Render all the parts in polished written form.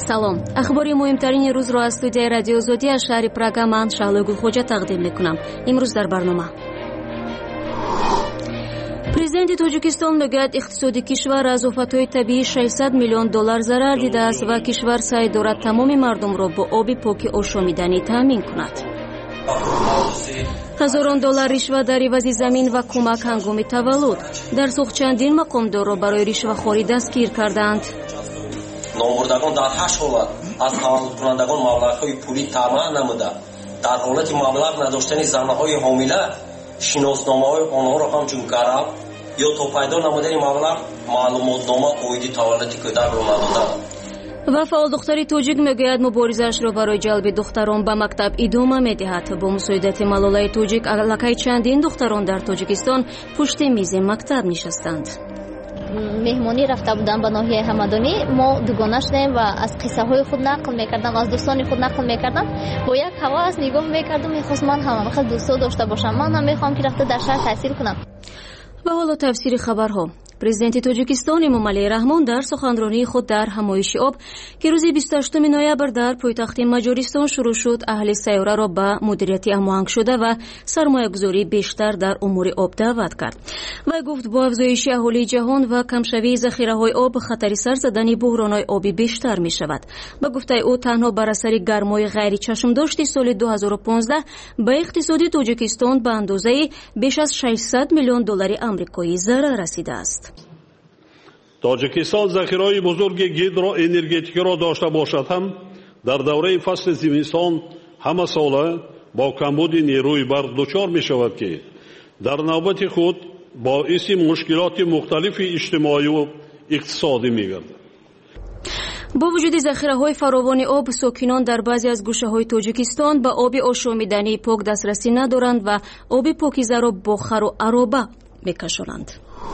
салом. ахбори муҳимтарини рӯзро аз студияи радио Озодӣ аз шаҳри Прага ман Шаҳлои Гулхоҷа тақдим мекунам. имрӯз дар барнома президенти Тоҷикистон мегӯяд иқтисоди кишвар аз офатҳои табиӣ $600 миллион зарар дидааст ва кишвар саъй дорад тамоми мардумро бо оби поки ошомиданӣ таъмин кунад. $1000 ришват дар ивази замин ва кӯмак ҳангоми таваллуд. дар сух чандин мақомдорро барои ришвахорӣ дастгир карданд. номбурдагон дар 8 ҳолат аз таваллудкунандагон маблағҳои пулӣ тамаъ намуда дар ҳолати маблағ надоштани занаҳои ҳомила шиносномаҳои онҳоро ҳамчун гарав ё то пайдо намудани маблағ маълумотнома оиди таваллуди кӯдакро надоданд. ва фаъол духтари тоҷик мегӯяд муборизаашро барои ҷалби духтарон ба мактаб идома медиҳад. бо мусоидати Малолаи тоҷик аллакай чандин духтарон дар Тоҷикистон пушти мизи мактаб нишастанд. меҳмонӣ рафта будам ба ноҳияи ҳамадонӣ. мо дугона шудем ва аз қиссаҳои худ нақл мекардам, аз дӯстони худ нақл мекардам. бо як ҳавас нигоҳ мекардам, мехост ман ҳам вақт дӯсто дошта бошам, ман ҳам мехоҳам ки рафта дар шаҳр таҳсил кунам. ва ҳоло тавсири хабарҳо. президенти Тоҷикистон Эмомалии Раҳмон дар суханронии худ дар ҳамоиши об ки рӯзи 28 ноябр дар пойтахти Маҷористон шурӯъ шуд, аҳли сайёраро ба мудирияти ҳамоҳангшуда ва сармоягузории бештар дар умури об даъват кард. вай гуфт бо афзоиши аҳолии ҷаҳон ва камшавии захираҳои об хатари сар задани буҳронҳои обӣ бештар мешавад. ба гуфтаи ӯ танҳо бар асари гармои ғайричашмдошти соли 2015 ба иқтисоди Тоҷикистон ба андозаи беш аз $600 миллион амрикоӣ зарар расидааст. тоҷикистон захираҳои бузурги гидроэнергетикиро дошта бошад ҳам дар давраи фасли зимистон ҳамасола бо камбуди нерӯи барқ дучор мешавад ки дар навбати худ боиси мушкилоти мухталифи иҷтимоию иқтисодӣ мегардад. бо вуҷуди захираҳои фаровони об, сокинон дар баъзе аз гӯшаҳои Тоҷикистон ба оби ошомидании пок дастрасӣ надоранд ва оби покизаро бо хару ароба мекашонанд.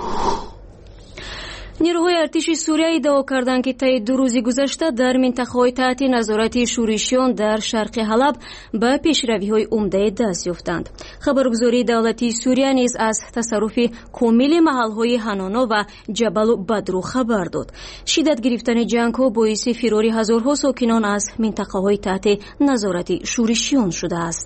نیروهای ارتش سوریه ادعا کردند که طی 2 روز گذشته در منطقه‌های تحت نظارت شورشیان در شرق حلب به پیشروی‌های عمده دست یافتند. خبرگزاری دولتی سوریه نیز از تصرف کامل محل‌های حنانا و جبل بدرو خبر داد. شدت گرفتن جنگ‌ها باعث فرار هزارها ساکنان از منطقه‌های تحت نظارت شورشیان شده است.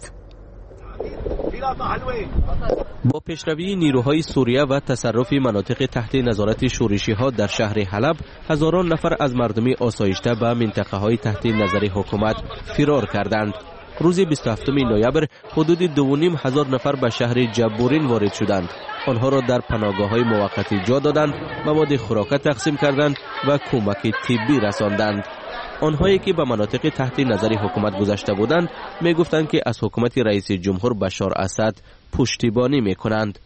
با پیشروی نیروهای سوریه و تصرف مناطق تحت نظارت شورشی‌ها در شهر حلب، هزاران نفر از مردم آسایشته به منطقه‌های تحت نظر حکومت فرار کردند. روز 27 نوامبر حدود 2,500 نفر به شهر جبورین وارد شدند. آنها را در پناهگاه‌های موقتی جا دادند، مواد خوراک تقسیم کردند و کمک طبی رساندند. آنهایی که به مناطق تحت نظر حکومت گذشته بودند میگفتند که از حکومت رئیس جمهور بشار اسد پشتیبانی میکنند.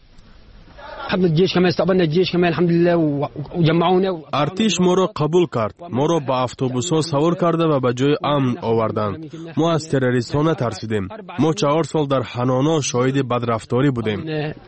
ارتش ما را قبول کرد، ما را به اتوبوس‌ها سوار کرده و به جای امن آوردند. ما از تروریست‌ها نترسیدیم. ما 4 سال در حنانا شاهد بدرفتاری بودیم.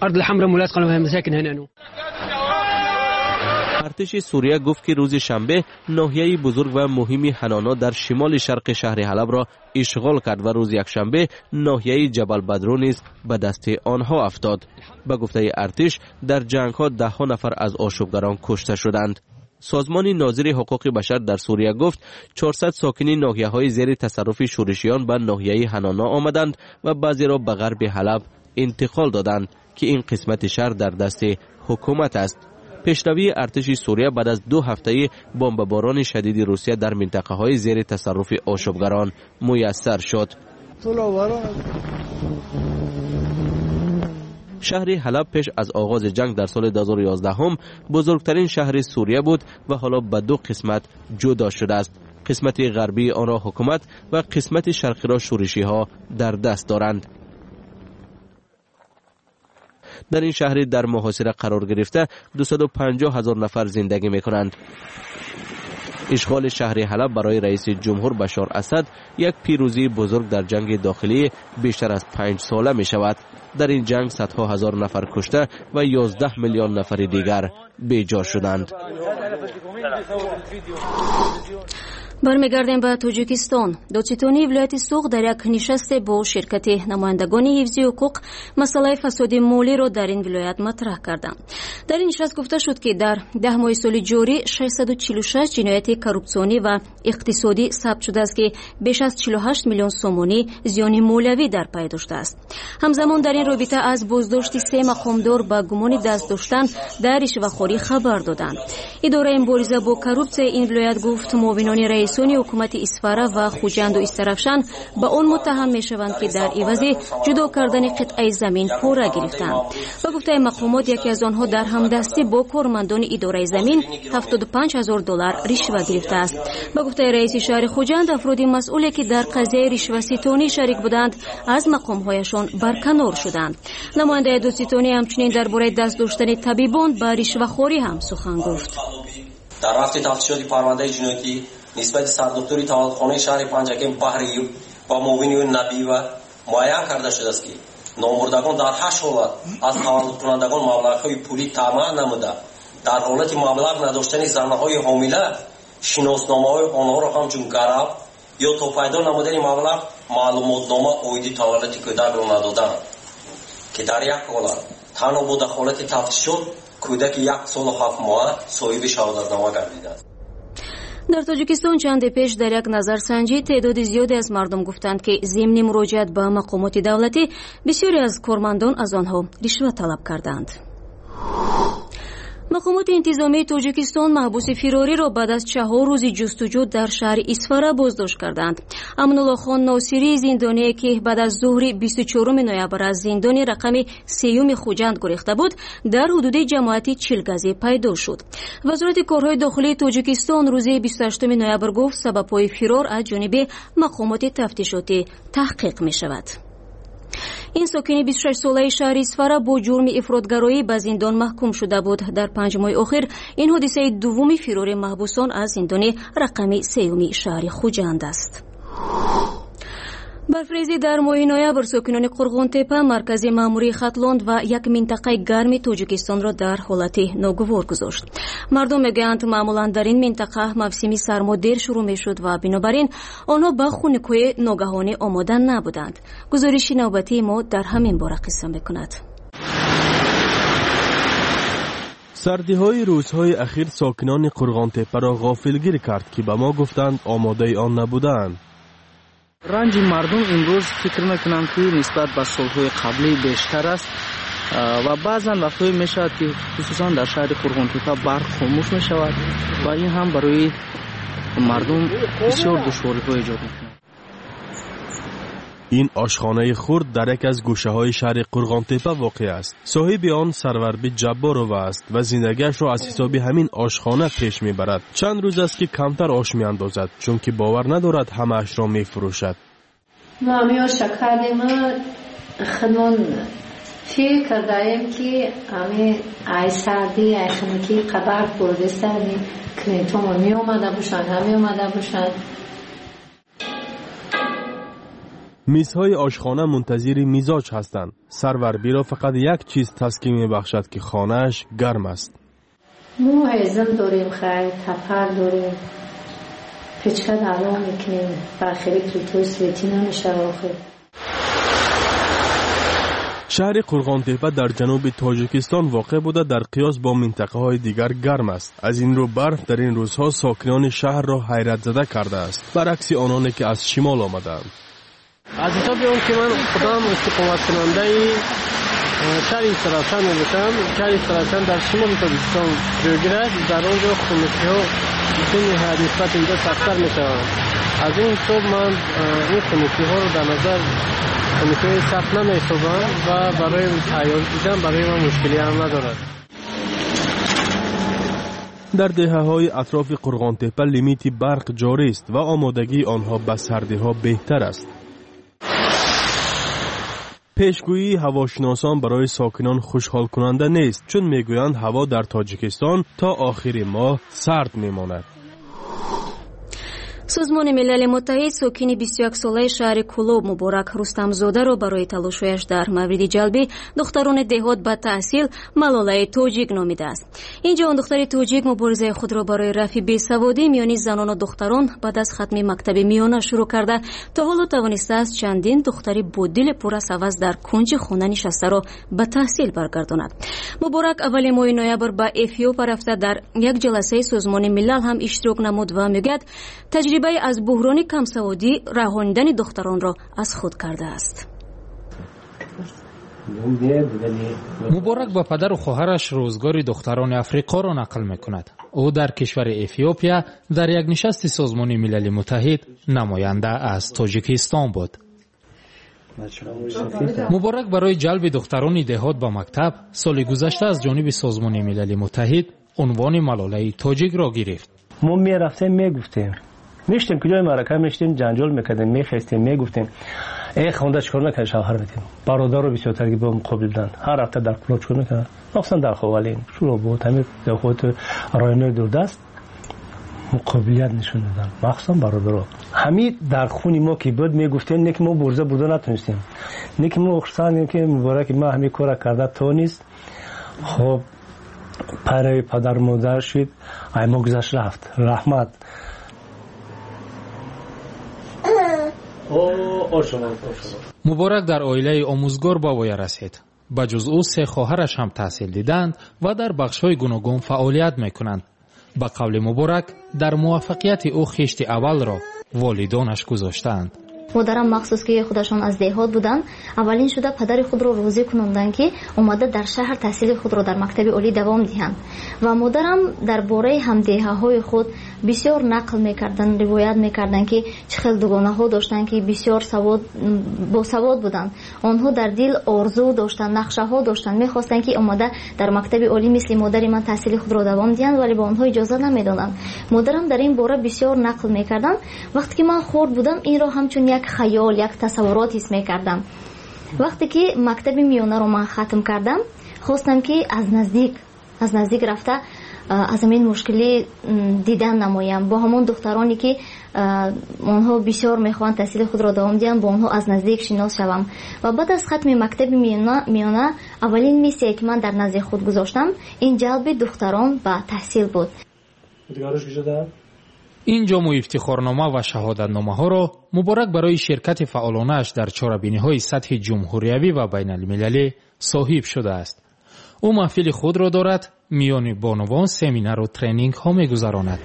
ارتش سوریه گفت که روز شنبه ناحیه بزرگ و مهمی حنانا در شمال شرق شهر حلب را اشغال کرد و روز یکشنبه ناحیه جبل بدرو نیز به دست آنها افتاد. به گفته ارتش در جنگ ها 10 نفر از آشوبگران کشته شدند. سازمان ناظر حقوق بشر در سوریه گفت 400 ساکنین ناحیه‌های زیر تصرف شورشیان به ناحیه حنانا آمدند و بعضی را به غرب حلب انتقال دادند که این قسمت شهر در دست حکومت است. پیشروی ارتش سوریه بعد از 2 هفته بمباران شدید روسیه در منطقه‌های زیر تصرف آشوبگران میسر شد. شهر حلب پیش از آغاز جنگ در سال 2011 هم بزرگترین شهر سوریه بود و حالا به 2 قسمت جدا شده است. قسمت غربی آن را حکومت و قسمت شرقی را شورشی‌ها در دست دارند. در این شهر در محاصره قرار گرفته 250,000 نفر زندگی میکنند. اشغال شهر حلب برای رئیس جمهور بشار اسد یک پیروزی بزرگ در جنگ داخلی بیشتر از 5 ساله می شود. در این جنگ صدها هزار نفر کشته و 11 میلیون نفر دیگر بیجا شدند. برمیگردیم به توجیکستان. دادستانی ولایت سوق در یک نشست با شرکت نمایندگان حفظی حقوق مسئله فساد مالی را در این ولایت مطرح کردند. در این نشست گفته شد که در 10 ماه سال جاری 646 جنایت کورپسیونی و اقتصادی ثبت شده است که بیش از 48 میلیون سومونی زیان مولوی در پی داشته است. همزمان در این رابطه از بازداشت 3 مقامدار با گمان دست داشتن در رشوه‌خوری خبر دادند. اداره مبارزه با کورپسیون این ولایت گفت معاونان رئیسانی حکومت اسفاره و خوجند و استرفشان به آن متهم میشوند که در عوض جدا کردن قطعه زمین پوره گرفتند. با گفته مقامات یکی از آنها در همدستی با کارمندان اداره زمین 75000 دلار رشوه گرفته است. با گفته رئیس شهر خوجند افراد مسئولی که در قضیه رشوه‌ستانی شریک بودند از مقام‌هایشان برکنار شدند. نماینده دوستانی همچنین درباره دست داشتن طبیبان به رشوه‌خوری هم سخن گفت. در رفت تفتیشات پرونده جنایتی نسبت سردکتری تولدخانه شهر پنجگم بحری با معاون نبی و معین کرده شده است که نامبردگان در 8 حالت از تولد کنندگان مبلغ‌های پولی طمع نموده در حالت مبلغ نداشتن زن‌های حامله شناسنامه‌های آنها را همچون گراب یا تا پیدا نمودن مبلغ معلوماتنامه اویدی تولد کودک را ندادند که در یک حالت تنها با دخالت تفتیشات کودک 1 سال و 7 ماه صاحب شهادتنامه گردیده است. در تاجیکستان چند پیش در یک نظرسنجی تعداد زیادی از مردم گفتند که ضمن مراجعت به مقامات دولتی بسیاری از کارمندان از آنها رشوه طلب کردند. مقامات انتظامی تاجیکستان محبوس فراری را بعد از 4 روز جستجو در شهر اسفاره بازداشت کردند. امین‌الله خان ناصری زندانی که بعد از ظهر 24 نوامبر از زندان رقم 3 خوجند گریخته بود در حدود جماعتی چیلگزی پیدا شد. وزارت کارهای داخلی تاجیکستان روز 28 نوامبر گفت سبب‌های فرار از جانب مقامات تفتیشاتی تحقیق می‌شود. این ساکن 26 ساله شهر اسفاره با جرم افراطگرایی به زندان محکوم شده بود. در 5 ماه اخیر این حادثه دوم فرار محبوسان از زندان رقم 3 شهر خوجند است. برفریزی در ماه نوامبر ساکنان قرغانتپه مرکز ماموری خطلاند و یک منطقه گرم تاجیکستان را در حالت ناگوار گذاشت. مردم میگویند معمولا در این منطقه موسم سرما دیر شروع میشد و بنابراین آنها به خنک‌های ناگهانی آماده نبودند. گزارش نوبتی ما در همین باره قصه میکند. سردی‌های روزهای اخیر ساکنان قرغانتپه را غافلگیر کرد که به ما گفتند آماده آن نبودند. رنج مردم امروز فکر میکنم که نسبت به سالهای قبلی بیشتر است و بعضا وقتایی میشود که خصوصا در شهر قرغانتپه برق خاموش میشود و این هم برای مردم بسیار دشواری‌ها ایجاد میکند. این آشخانه خرد در یک از گوشه‌های شهر قرغانتپه واقع است. صاحب آن سروربی جبارو است و زندگیش را از حساب همین آشخانه پیش میبرد. چند روز است که کمتر آش میاندازد چون که باور ندارد همه اش را میفروشد. ما همیار شکر ما خودمان فکر کردیم که همه ای سردی ای خنکی قبر برده سردی کنیتون می اومده باشند همی اومده باشند. میزهای آشخانه منتظر میزاج هستند. سروربی را فقط یک چیز تسکین میبخشد که خانهش گرم است. ما هیزم داریم خیلی تفر داریم پچکه دعوا میکنیم برخیلی توی سویتی نمیشه آخر. شهر قرغانتپه در جنوب تاجیکستان واقع بوده در قیاس با منطقه های دیگر گرم است. از این رو برف در این روزها ساکنان شهر را حیرت زده کرده است برعکس آنانی که از شمال آمدند. از حساب اون که من خودم استقامت کننده شهر سراسان بودم. شهر سراسان در شمال تاجیکستان جایگیر است. در آنجا خنکی‌ها نسبت اینجا سخت‌تر می‌شوند. از این حساب من این خنکی‌ها رو در نظر خنکی‌های سخت نمی‌حسابم و برای تیار دیدن برای من مشکلی هم ندارد. در دهه‌های اطراف قرغانتپه لیمیت برق جاری است و آمادگی آنها به سردی‌ها بهتر است. پیشگویی هواشناسان برای ساکنان خوشحال کننده نیست چون میگویند هوا در تاجیکستان تا آخر ماه سرد میماند. سازمان ملل متحد ساکن 21 ساله شهر کولوب مبارک رستمزاده را برای تلاشش در مورد جلب دختران دهات به تحصیل ملاله تاجیک نامیده است. اینجا آن دختر تاجیک مبارزه خود را برای رفع بیسوادی میان زنان و دختران بعد از ختم مکتب میانه شروع کرده تا حالا توانسته است چندین دختری با دل پر از هوس در کنج خانه نشسته را به تحصیل برگرداند. مبارک اول ماه نوامبر به افیوپ رفته در یک جلسه سازمان ملل هم اشتراک نمود و میگوید تجربه از بحران کمسوادی رهانیدن دختران را از خود کرده است. مبارک با پدر و خواهرش روزگار دختران افریقا را نقل می‌کند. او در کشور افیوپیا در یک نشست سازمان ملل متحد نماینده از تاجیکستان بود. مبارک برای جلب دختران دهات به مکتب سال گذشته از جانب سازمان ملل متحد عنوان ملاله تاجیک را گرفت. ما می‌رفتیم میگفتیم میشتیم کجای معرکه میشتیم جنجال میکردیم میخواستیم میگفتیم ای خونده چیکار نکنه شوهر بدیم برادر رو بسیار ترگی به مقابل دادن هر هفته در کلوب چیکار میکنن مخصوصا در خوالین شروع بود همین خود رایانه دوردست مقابلیت نشون دادن مخصوصا برادرها همین در خونی ما که بود میگفتیم نه که ما برزه بوده نتونستیم نه که ما اخسان که مبارک ما همین کار کرده تو نیست. خب پره پدر مادر شد ای ما گذشت رفت رحمت مبارک در عائله آموزگار به وی رسید. به جز او 3 خواهرش هم تحصیل دیدند و در بخش‌های گوناگون فعالیت می‌کنند. به قول مبارک در موفقیت او خشت اول را والدانش گذاشتند. مادرم مخصوص که خودشان از دهات بودن اولین شده پدر خود را راضی کنوندن که اومده در شهر تحصیل خود را در مکتب عالی دوام دهند و مادرم درباره همدیهه‌های خود بسیار نقل میکردن روایت میکردن که چه خیلی دوگانه‌ها داشتن که بسیار با سواد بودند. آنها در دل آرزو داشتن نقشه‌ها داشتن میخواستن که اومده در مکتب عالی مثل مادر من تحصیل خود را دوام دهند ولی به آنها اجازه نمیدادند. مادرم در این باره بسیار نقل میکردن. وقتی که من خرد بودم این را همچون یک خیال یک تصورات حس میکردم. وقتی که مکتب میانه رو من ختم کردم خواستم که از نزدیک رفته از همین مشکلی دیدن نمایم با همون دخترانی که اونها بسیار میخوان تحصیل خود را دوام دهند با اونها از نزدیک شناس شوم و بعد از ختم مکتب میانه اولین میسی که من در نزد خود گذاشتم این جلب دختران به تحصیل بود. این جام افتخارنامه و شهادتنامه ها را مبارک برای شرکت فعالانش در چاره‌بینی‌های سطح جمهوریوی و بین المللی صاحب شده است. او محفل خود را دارد میان بانوان سمینار و ترینینگ ها می‌گذراند.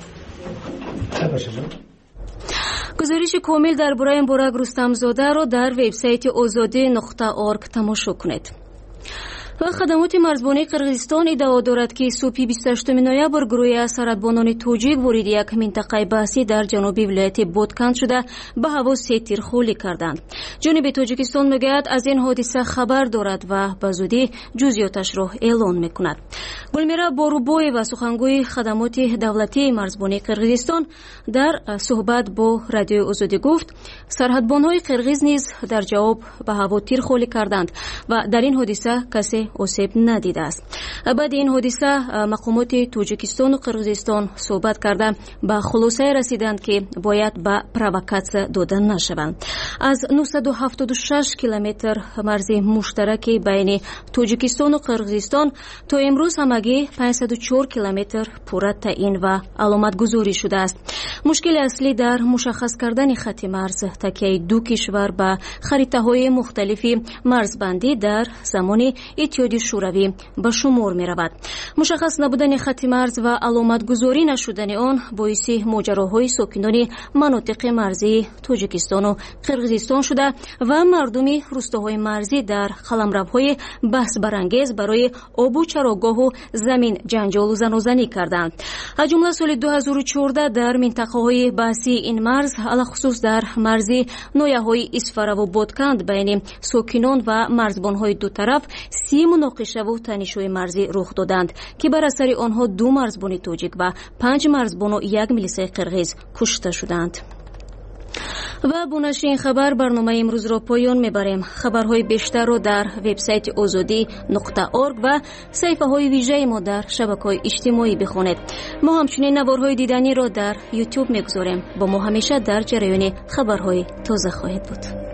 گزارش کامل درباره مبارک رستمزاده را در وبسایت azadi.org تماشا کنید. و خدمات مرزبانی قرغیزستان ادعا دارد که صبح 28 نوامبر گروه سرحدبانان توجیک وارد یک منطقه بحثی در جنوب ولایت بودکند شده به هوا 3 تیر خالی کردند. جانب تاجیکستان میگوید از این حادثه خبر دارد و به زودی جزئیاتش را اعلان میکند. گلمیرا باروبوی و سخنگوی خدمات دولتی مرزبانی قرغیزستان در صحبت با رادیو آزادی گفت سرحدبانهای قرغیز نیز در جواب به هوا تیر خالی کردند و در این حادثه کسی آسیب ندیده است. بعد این حادثه مقامات تاجیکستان و قرغیزستان صحبت کرده به خلاصه رسیدند که باید به پرووکاسیون دادن نشوند. از 976 کیلومتر مرز مشترک بین تاجیکستان و قرغیزستان تا امروز همگی 504 کیلومتر پورا تعیین و علامت گذاری شده است. مشکل اصلی در مشخص کردن خط مرز تکیه دو کشور به خریطه‌های مختلفی مرزبندی در زمان اتحادیه شوروی به شمار می رود. مشخص نبودن خط مرز و علامت گذاری نشدن آن باعث ماجراهای ساکنان مناطق مرزی تاجیکستان و قرغیزستان شده و مردم روستاهای مرزی در قلمروهای بحث برانگیز برای آب و چراگاه و زمین جنجال و زناشویی کردند. از جمله سال 2014 در منطقه‌های بحثی این مرز علخصوص در مرزی نویه‌های اسفره و بودکند بین ساکنان و مرزبان‌های دو طرف 30 مناقشه و تنش‌های مرزی رخ دادند که بر اثر آنها 2 مرزبان تاجیک و 5 مرزبان و 1 میلیسای قرغیز کشته شدند. و با نشر این خبر برنامه امروز را پایان میبریم. خبرهای بیشتر رو در وبسایت azadi.org و صفحه های ویژه ما در شبکه‌های اجتماعی بخونید. ما همچنین نوارهای دیدنی را در یوتیوب میگذاریم. با ما همیشه در جریان خبرهای تازه خواهید بود.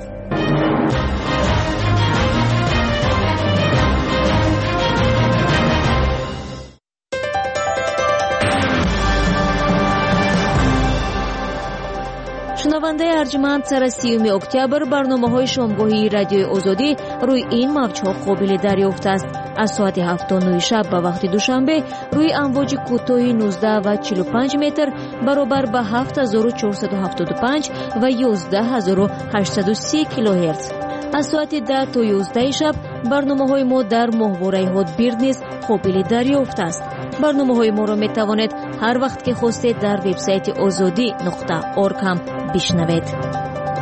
شنونده ارجمند، سر 30 اکتبر برنامه‌های شامگاهی رادیوی آزادی روی این موج‌ها قابل دریافت است. از ساعت 7:09 شب به وقت دوشنبه روی امواج کوتاه 19 و 45 متر برابر به 7475 و 11830 کیلوهرتز. از ساعت 10 تا 11 شب برنامه‌های ما در ماهواره هاتبیرد نیز قابل دریافت است. برنامه‌های ما را می‌توانید هر وقت که خواستید در وبسایت azadi.org هم بشنوید.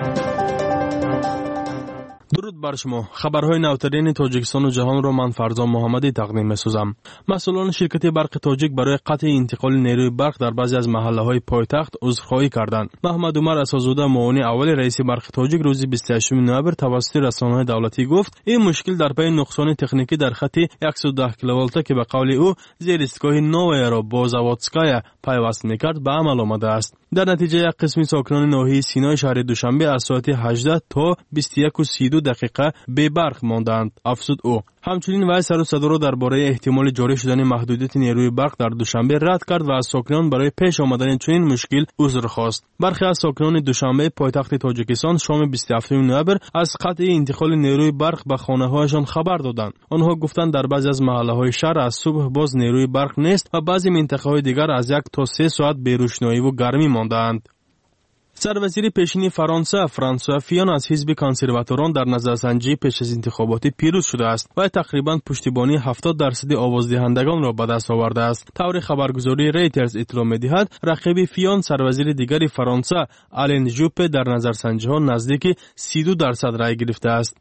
درود بر شما. خبرهای نوترین تاجیکستان و جهان را من فرزان محمدی تقدیم می‌سازم. مسئولان شرکت برق تاجیک برای قطع انتقال نیروی برق در بعضی از محله‌های پایتخت عذرخواهی کردند. محمد عمر اساس‌زاده معاون اول رئیس برق تاجیک روز 28 نوامبر توسط رسانه‌های دولتی گفت این مشکل در پی نقصان تکنیکی در خط 110 کیلوولت که به قول او زیر ایستگاه نویا را با زاوادسکایا پیوست می‌کرد به عمل آمده است. در نتیجه یک قسم ساکنان ناحیه سینای شهر دوشنبه از ساعت 18 تا 21:32 دقیقه بی برق ماندند. افزود او. همچنین وی سر و صدا را درباره احتمال جاری شدن محدودیت نیروی برق در دوشنبه رد کرد و از ساکنان برای پیش آمدن چنین مشکل عذر خواست. برخی از ساکنان دوشنبه پایتخت تاجیکستان شام 27 نوامبر از قطع انتقال نیروی برق به خانه‌هایشان خبر دادند. آنها گفتند در بعضی از محله‌های شهر از صبح باز نیروی برق نیست و بعضی منطقه‌های دیگر از 1 تا 3 ساعت بی روشنایی و گرمی ماندند. سروزیر پیشین فرانسه فرانسوا فیون از حزب کنسرواتوران در نظرسنجی پیش از انتخابات پیروز شده است و تقریبا پشتیبانی 70% آوازدهندگان را به دست آورده است. طور خبرگزاری ریترز اطلاع می‌دهد رقیب فیون سروزیر دیگری فرانسه آلن ژوپه در نظرسنجی‌ها نزدیک 32% رای گرفته است.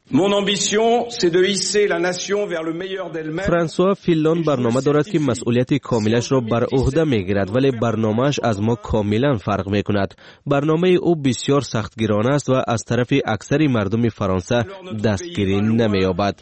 فرانسوا فیلون برنامه دارد که مسئولیت کاملش را بر عهده می‌گیرد ولی برنامه‌اش از ما کاملا فرق می‌کند. برنامه او بسیار سختگیرانه است و از طرف اکثر مردم فرانسه دستگیری نمی‌یابد.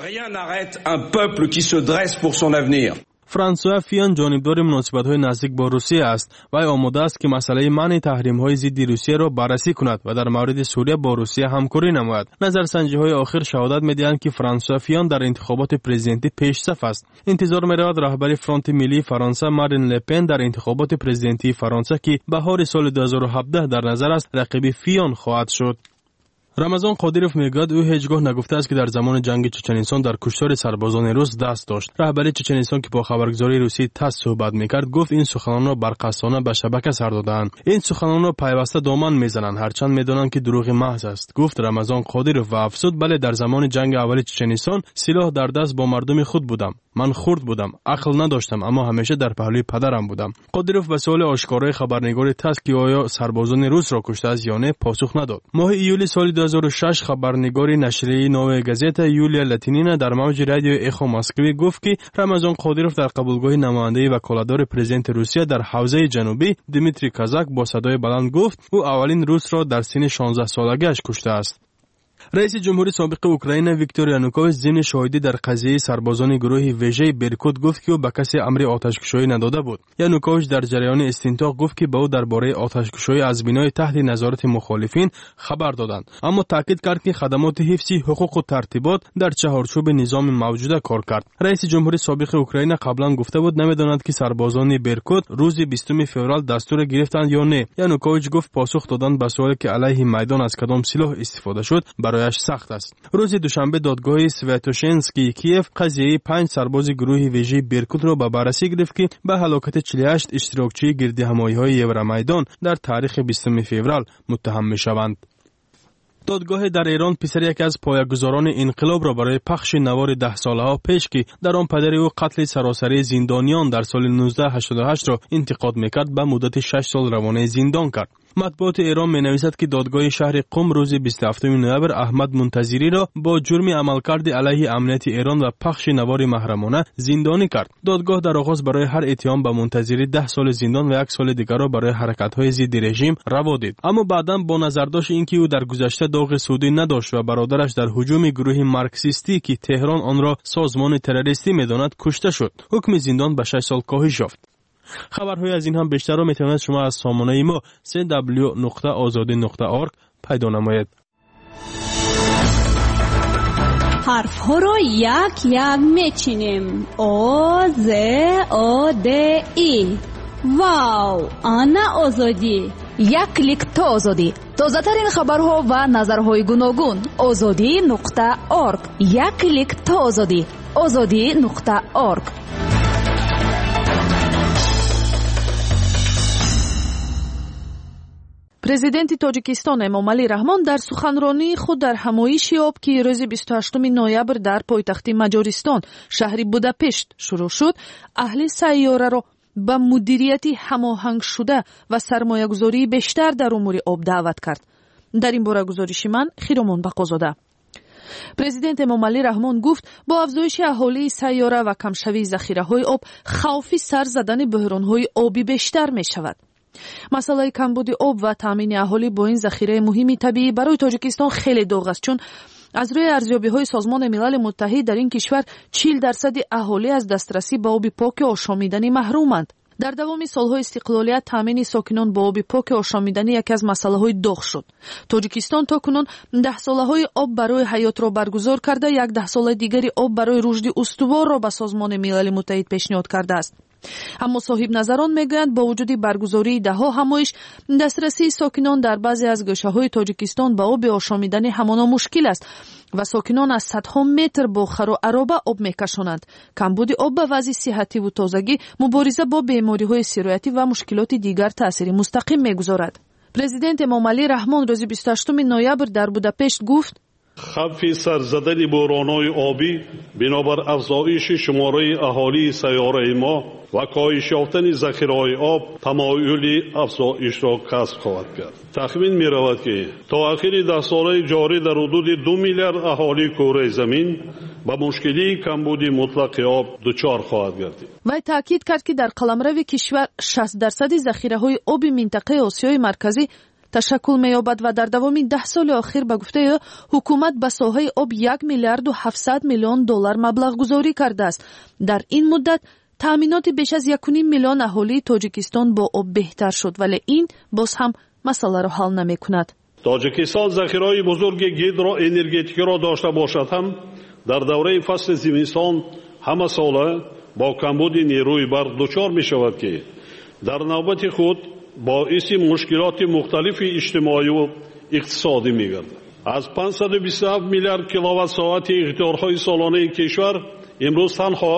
فرانسوا فیون جانبدار مناسبت‌های نزدیک با روسیه است و آماده است که مسئله منع تحریم‌های ضد روسیه را بررسی کند و در مورد سوریه با روسیه همکاری نماید. نظرسنجی‌های آخر شهادت می‌دهند که فرانسوا فیون در انتخابات پرزیدنتی پیش صف است. انتظار می‌رود رهبر فرانت ملی فرانسه مارین لپن در انتخابات پرزیدنتی فرانسه که بهار سال 2017 در نظر است رقیب فیون خواهد شد. رمضان قادیروف میگوید او هیچگاه نگفته است که در زمان جنگ چچنستان در کشتار سربازان روس دست داشت. رهبر چچنستان که با خبرگزاری روسی تاس صحبت میکرد گفت این سخنان را برقصانه به شبکه سر دادند. این سخنان را پیوسته دامن میزنند هرچند میدانند که دروغ محض است، گفت رمضان قادیروف و افزود بله در زمان جنگ اول چچنستان سلاح در دست با مردم خود بودم. من خرد بودم، عقل نداشتم اما همیشه در پهلوی پدرم بودم. قادیروف به سوال آشکارای خبرنگار تاس که آیا سربازان روس را کشته است یا نه پاسخ نداد. ماه ایولی سال 2006 خبرنگار نشریه نووی گازتا یولیا لاتینینا در موج رادیو اخو مسکوی گفت که رمضان قادیروف در قبولگاه نماینده وکالتدار پرزیدنت روسیه در حوزه جنوبی دیمیتری کازاک با صدای بلند گفت او اولین روس را در سن 16 سالگیش کشته است. رئیس جمهوری سابق اوکراین ویکتور یانوکوویچ ضمن شاهدی در قضیه سربازان گروه ویژه برکوت گفت که او به کسی امر آتش‌کشایی نداده بود. یانوکوویچ در جریان استنتاق گفت که به او درباره آتش‌کشایی از بنای تحت نظارت مخالفین خبر دادند، اما تاکید کرد که خدمات حفظی حقوق و ترتیبات در چهارچوب نظام موجود کار کرد. رئیس جمهوری سابق اوکراین قبلا گفته بود نمیداند که سربازان برکوت روز 20 فوریه دستور گرفتند یا نه. یانوکوویچ گفت پاسخ دادن به سوالی که علیه میدان از کدام سلاح استفاده شد برایش سخت است. روز دوشنبه دادگاه سویاتوشنسکی کیف قضیه 5 سرباز گروه ویژه برکوت را به بررسی گرفت که به هلاکت 48 اشتراکچی گردهمایی‌های یورومیدان در تاریخ 20 فوریه متهم می‌شوند. دادگاه در ایران پسر یکی از پایه‌گذاران انقلاب را برای پخش نوار 10 ساله‌ها پیش که در آن پدر او قتل سراسری زندانیان در سال 1988 را انتقاد می‌کرد به مدت 6 سال روانه زندان کرد. مطبوعات ایران می‌نویسد که دادگاه شهر قم روز 27 نوامبر احمد منتظری را با جرم عملکرد علیه امنیت ایران و پخش نوار محرمانه زندانی کرد. دادگاه در آغاز برای هر اتهام به منتظری 10 سال زندان و 1 سال دیگر را برای حرکت‌های ضد رژیم روا دید. اما بعداً با نظرداشت اینکه او در گذشته داغ سودی نداشت و برادرش در هجوم گروه مارکسیستی که تهران آن را سازمان تروریستی می‌داند کشته شد، حکم زندان به 6 سال کاهش یافت. خبرهای از این هم بیشتر را میتوانید شما از سامانه ما www.azadi.org پیدا نمایید. حرف ها را یک یک میچینیم. آ ز آ د ای. واو، انا آزادی. یک کلیک تا آزادی. تازه ترین خبرها و نظرهای گوناگون. azadi.org. یک کلیک تا آزادی. azadi.org. президенти тоҷикистон эмомалӣ раҳмон дар суханронии худ дар ҳамоиши об ки рӯзи 28 ноябр дар пойтахти маҷористон шаҳри будапешт шурӯъ шуд, аҳли сайёраро ба мудирияти ҳамоҳангшуда ва сармоягузории бештар дар умури об даъват кард. дар ин бора гузориши ман Хиромон Бақозода. президент эмомалӣ раҳмон гуфт бо афзоиши аҳолии сайёра ва камшавии захираҳои об хавфи сар задани буҳронҳои обӣ бештар мешавад. масъалаи камбуди об ва таъмини аҳолӣ бо ин захираи муҳими табиӣ барои тоҷикистон хеле доғ аст, чун аз рӯи арзёбиҳои созмони милали муттаҳид дар ин кишвар 40% аҳолӣ аз дастрасӣ ба оби поки ошомиданӣ маҳруманд. дар давоми солҳои истиқлолият таъмини сокинон бо оби поки ошомиданӣ яке аз масъалаҳои доғ шуд. тоҷикистон то кунун 10 солаҳои об барои ҳаётро баргузор карда, як 10 солаи дигари об барои рушди устуворро ба созмони милали муттаҳид пешниҳод кардааст. аммо соҳибназарон мегӯянд бо вуҷуди баргузории даҳо ҳамоиш, дастрасии сокинон дар баъзе аз гӯшаҳои тоҷикистон ба оби ошомиданӣ ҳамона мушкил аст ва сокинон аз садҳо метр бо хару ароба об мекашонанд. камбуди об ба вазъи сиҳативу тозагӣ, мубориза бо бемориҳои сироятӣ ва мушкилоти дигар таъсири мустақим мегузорад. президент эмомалӣ раҳмон рӯзи 28 ноябр дар Будапешт гуфт: خفی سرزدن بحران‌های آبی بنابر افزایش شماره اهالی سیاره ما و کاهش یافتن ذخیره‌های آب تمایل افزایش را کسب خواهد کرد. تخمین می‌رود که تا آخر 10 ساله جاری در حدود 2 میلیارد اهالی کره زمین با مشکلی کمبود مطلق آب دچار خواهد گردید. وی تاکید کرد که در قلمرو کشور 60% ذخیره‌های آب منطقه آسیای مرکزی تشکل می‌یابد و در دوام 10 سال اخیر به گفته حکومت به ساحه آب 1 میلیارد و 700 میلیون دلار مبلغ گذاری کرده است. در این مدت تأمینات بیش از 1.5 میلیون اهالی تاجیکستان با آب بهتر شد، ولی این باز هم مسئله را حل نمی‌کند. تاجیکستان ذخیره‌های بزرگ گیدروانرژیتیک را داشته باشد هم در دوره فصل زمستان همه ساله با کمبود نیروی برق دچار می‌شود که در نوبت خود باعث مشکلات مختلف اجتماعی و اقتصادی می‌گردد. از 527 میلیارد کیلووات ساعت اختیارهای سالانه کشور امروز تنها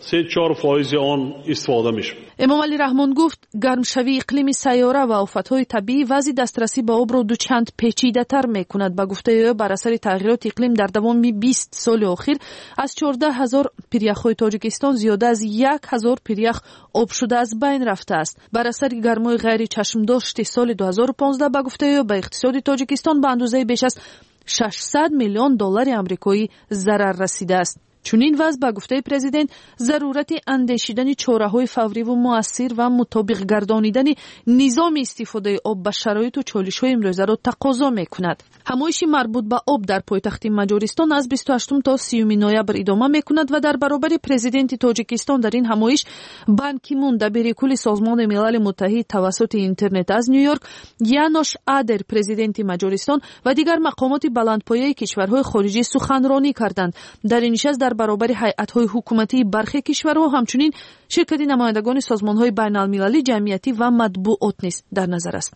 3-4% آن استفاده می‌شود. эмомалӣ раҳмон гуфт гармшавии иқлими сайёра ва офатҳои табиӣ вазъи дастрасӣ ба обро дучанд печидатар мекунад. ба гуфтаи ӯ бар асари тағйироти иқлим дар давоми 20 соли охир аз 14,000 пиряхҳои тоҷикистон зиёда аз 1,000 пирях обшуда аз байн рафтааст. бар асари гармои ғайри чашмдошти соли 2015 ба гуфтаи ӯ ба иқтисоди тоҷикистон ба андозаи беш аз 600 миллион доллари амрикоӣ зарар расидааст. чунин вазъ ба гуфтаи президент зарурати андешидани чораҳои фавриву муассир ва мутобиқ гардонидани низоми истифодаи об ба шароиту чолишҳои имрӯзаро тақозо мекунад. ҳамоиши марбут ба об дар пойтахти маҷористон аз 28 то 30 ноябр идома мекунад ва дар баробари президенти тоҷикистон дар ин ҳамоиш Бан Ки Мун, дабири кулли созмони милали муттаҳид тавассути интернет аз Нью-Йорк, Янош Адер, президенти маҷористон ва дигар мақомоти баландпояи кишварҳои хориҷӣ суханронӣ карданд. дар ин нишаст дар баробари ҳайатҳои ҳукуматии бархе кишварҳо ҳамчунин ширкати намояндагони созмонҳои байналмилалӣ, ҷамъиятӣ ва матбуот низ дар назар аст.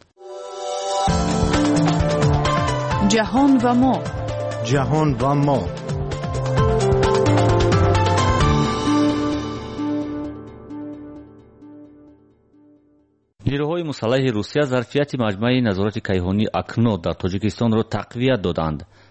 ҷаҳон ва мо. ҷаҳон ва мо. نیروهای مسلح روسیه ظرفیت مجمع نظارت کیهانی اکنون در تاجیکستان را تقویت دادند.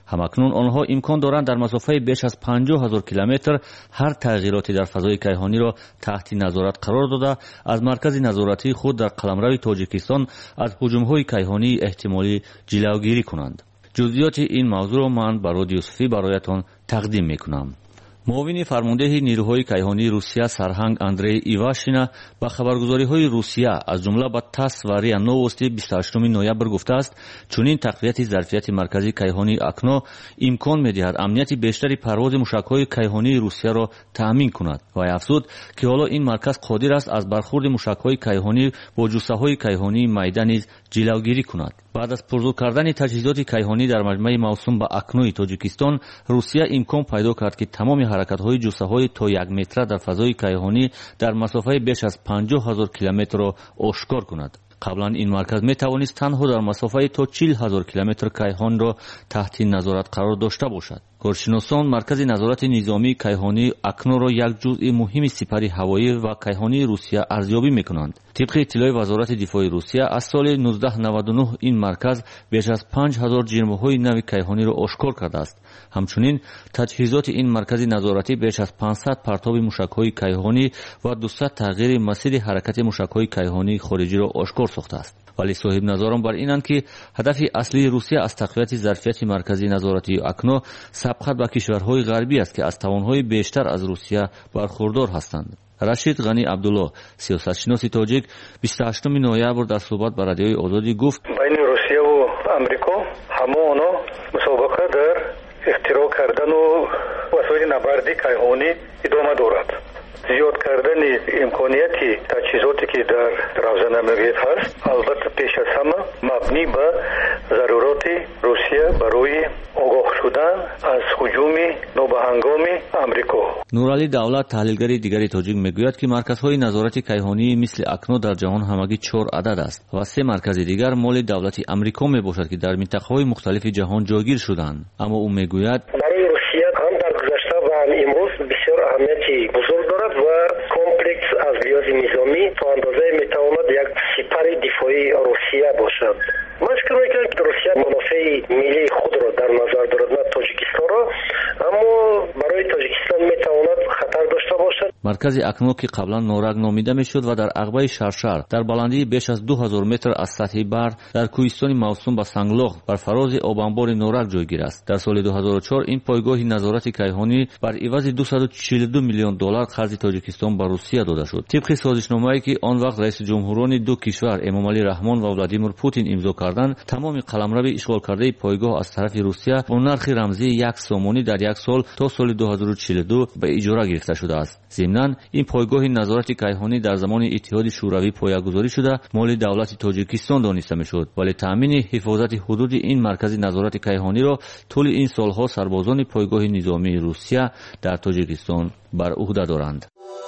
همکنون آنها امکان دارند در مسافه بیش از 50,000 کیلومتر هر تغییراتی در فضای کیهانی را تحت نظارت قرار داده از مرکز نظارتی خود در قلمرو تاجیکستان از هجوم‌های کیهانی احتمالی جلوگیری کنند. جزئیات این موضوع را من برای یوسفی برایتان تقدیم میکنم. معاون فرمانده نیروهای کیهانی روسیه سرهنگ اندری ایواشینا با خبرگزاری‌های روسیه از جمله با تاس و ریا نووستی 28 نوامبر گفته است چنین تقویت ظرفیت مرکزی کیهانی اکنون امکان می‌دهد امنیت بیشتری پرواز موشک‌های کیهانی روسیه را تأمین کند و افزود که حالا این مرکز قادر است از برخورد موشک‌های کیهانی با جثه‌های کیهانی میدان نیز جلوگیری کند. بعد از پرزور کردن تجهیزات کیهانی در مجمع موسوم به اکنون تاجیکستان، روسیه امکان پیدا کرد که تمام حرکت‌های جثه‌های تا 1 متر در فضای کیهانی در مسافه بیش از 50,000 کیلومتر را آشکار کند. قبلا این مرکز می توانست تنها در مسافه تا 40,000 کیلومتر کیهان را تحت نظارت قرار داشته باشد. کارشناسان مرکز نظارت نظامی کیهانی اکنون را یک جزء مهم سپر هوایی و کیهانی روسیه ارزیابی می‌کنند. طبق اطلاع وزارت دفاع روسیه از سال 1999 این مرکز بیش از 5000 جرم‌های نو کیهانی را آشکار کرده است. همچنین تجهیزات این مرکز نظارتی بیش از 500 پرتاب موشک‌های کیهانی و 200 تغییر مسیر حرکت موشک‌های کیهانی خارجی را آشکار ساخته است. ولی صاحب نظران بر اینند که هدف اصلی روسیه از تقویت ظرفیت مرکزی نظارتی اکنون سبقت به کشورهای غربی است که از توانهای بیشتر از روسیه برخوردار هستند. رشید غنی عبدالله سیاستشناس تاجیک 28 نوامبر در صحبت با رادیوی آزادی گفت بین روسیه و آمریکا همه مسابقه در اختراع کردن و وسایل نبردی کیهانی ادامه دارد. زیاد کردن امکانیتی تجهیزاتی که در روزه نموید هست البته پیش از همه مبنی به ضرورات روسیه برای آگاه شدن از هجوم نابهنگام آمریکا. نورعلی دولت تحلیلگر دیگری تاجیک میگوید که مرکزهای نظارت کیهانی مثل اکنون در جهان همگی 4 عدد است و 3 مرکز دیگر مال دولت آمریکا میباشد که در منطقه‌های مختلف جهان جاگیر شدند. اما او میگوید برای روسیه هم در گذشته و امروز بسیار اهمیتی بزرگ دارد و کمپلکس از لحاظ نظامی تا اندازه میتواند یک سپر دفاعی روسیه باشد. من فکر میکنم که روسیه منافع ملی خود را در نظر دارد نه تاجیکستان را، اما برای تاجیکستان میتواند خطر داشته باشد. مرکز اکنون که قبلا نورگ نامیده میشد و در عقبه شرشر در بلندی بیش از 2000 متر از سطح بر در کوهستان موسوم به سنگلاخ بر فراز آبانبار نورگ جایگیر است. در سال 2004 این پایگاه نظارت کیهانی بر عوض 242 میلیون دلار قرض تاجیکستان به روسیه داده شد. طبق سازشنامه‌ای که آن وقت رئیس جمهوران دو کشور امامعلی رحمان و ولادیمیر پوتین امضا کردند، تمام قلمرو اشغال کرده پایگاه از طرف روسیه با نرخ رمزی 1 سومانی در 1 سال تا سال 2042 به اجاره گرفته شده است. ضمناً این پایگاه نظارت کیهانی در زمان اتحاد شوروی پایه‌گذاری شده مال دولت تاجیکستان دانسته میشد، ولی تامین حفاظت حدود این مرکز نظارت کیهانی را طول این سالها سربازان پایگاه نظامی روسیه در تاجیکستان بر عهده دارند.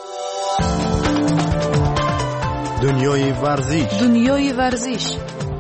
دنیای ورزش.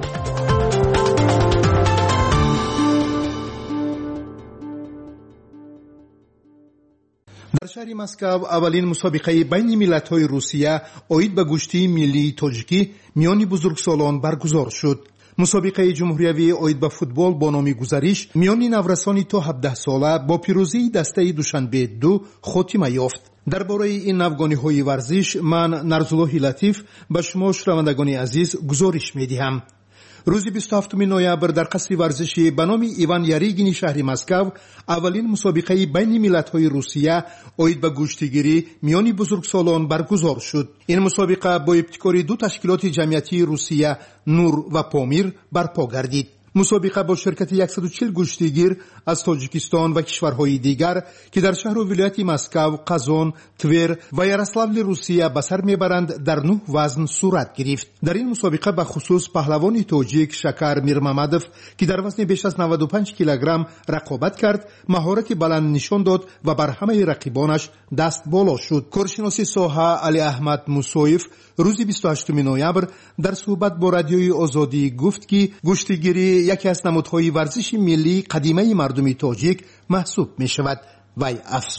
در شهر مسکو اولین مسابقه بین ملت‌های روسیه اوید به گشتی ملی تاجیکی میان بزرگسالان برگزار شد. مسابقه جمهوریوی اوید به فوتبال با نام گذریش میان نورسانی تا 17 ساله با پیروزی دسته دوشنبه 2 خاتمه یافت. درباره این نوگانی‌های ورزش من نرزالله لطیف به شما شنوندگان عزیز گزارش می‌دهم. روز 27 نوامبر در قصر ورزشی به نام ایوان یاریگین شهر مسکو اولین مسابقه بین ملت‌های روسیه اوید به گشتیگیری میان بزرگسالان برگزار شد. این مسابقه با ابتکار 2 تشکیلات جمعیتی روسیه نور و پامیر برپا گردید. مسابقه با شرکت 140 گشتیگیر از تاجیکستان و کشورهای دیگر که در شهر و ولایت مسکو، قزان، تور و یاروسلاول روسیه به سر میبرند در 9 وزن صورت گرفت. در این مسابقه به خصوص پهلوان تاجیک شکر میرممدوف که در وزن بیش از 95 کیلوگرم رقابت کرد، مهارت بلند نشان داد و بر همه رقیبانش دست بالا شد. کارشناس ساحه علی احمد موسویف روز 28 نوامبر در صحبت با رادیوی آزادی گفت که گشتیگیری یکی از نمادهای ورزش ملی قدیمی مردم تاجیک محسوب می شود. وی افزود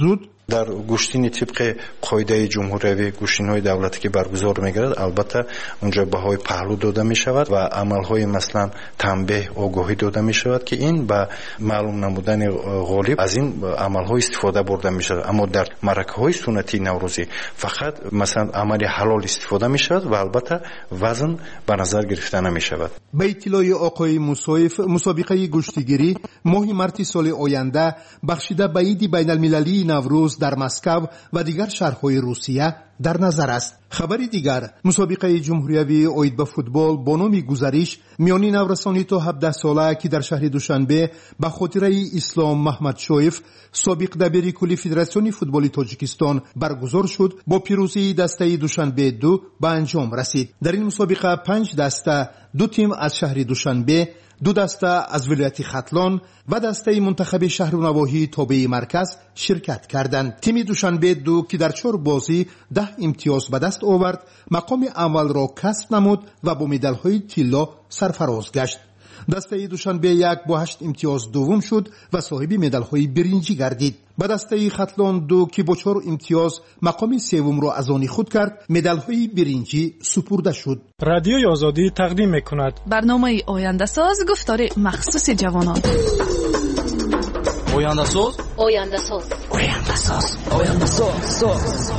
در گوشتین طبق قاعده جمهوری گوشتین‌های دولتی که برگزار می‌گردد البته اونجا بهای پهلو داده می‌شود و عمل‌های مثلا تنبیه آگاهی داده می‌شود که این به معلوم نمودن غالب از این عمل‌ها استفاده برده می‌شود. اما در مرکه‌های سنتی نوروزی فقط مثلا عمل حلال استفاده می‌شود و البته وزن به نظر گرفته نمی‌شود. به اطلاع آقای موسویف، مسابقه گوشتگیری ماه مارس سال آینده بخشیده به عید بین‌المللی نوروز در مسکو و دیگر شهرهای روسیه در نظر است. خبر دیگر، مسابقه جمهوری اوید به فوتبال با نام گزارش میانی نورسانی تا 17 ساله که در شهر دوشنبه به خاطره اسلام محمد شویف سابق دبیر کلی فدراسیون فوتبال تاجیکستان برگزار شد. با پیروزی دسته دوشنبه 2 به انجام رسید. در این مسابقه 5 دسته، 2 تیم از شهر دوشنبه، 2 دسته از ولایت ختلان و دسته منتخب شهر و نواحی تابع مرکز شرکت کردند. تیم دوشنبه 2 که در 4 بازی 10 امتیاز به دست آورد، مقام اول را کسب نمود و با مدال‌های طلا سرفراز گشت. دسته دوشنبه 1 با 8 امتیاز دوم شد و صاحب مدال‌های برنجی گردید. با دسته ختلان 2 که با 4 امتیاز مقام سوم را از آن خود کرد، مدال‌های برنجی سپرده شد. رادیوی آزادی تقدیم می‌کند برنامه آینده ساز، گفتار مخصوص جوانان. آینده ساز، آینده ساز، آینده ساز، آینده ساز.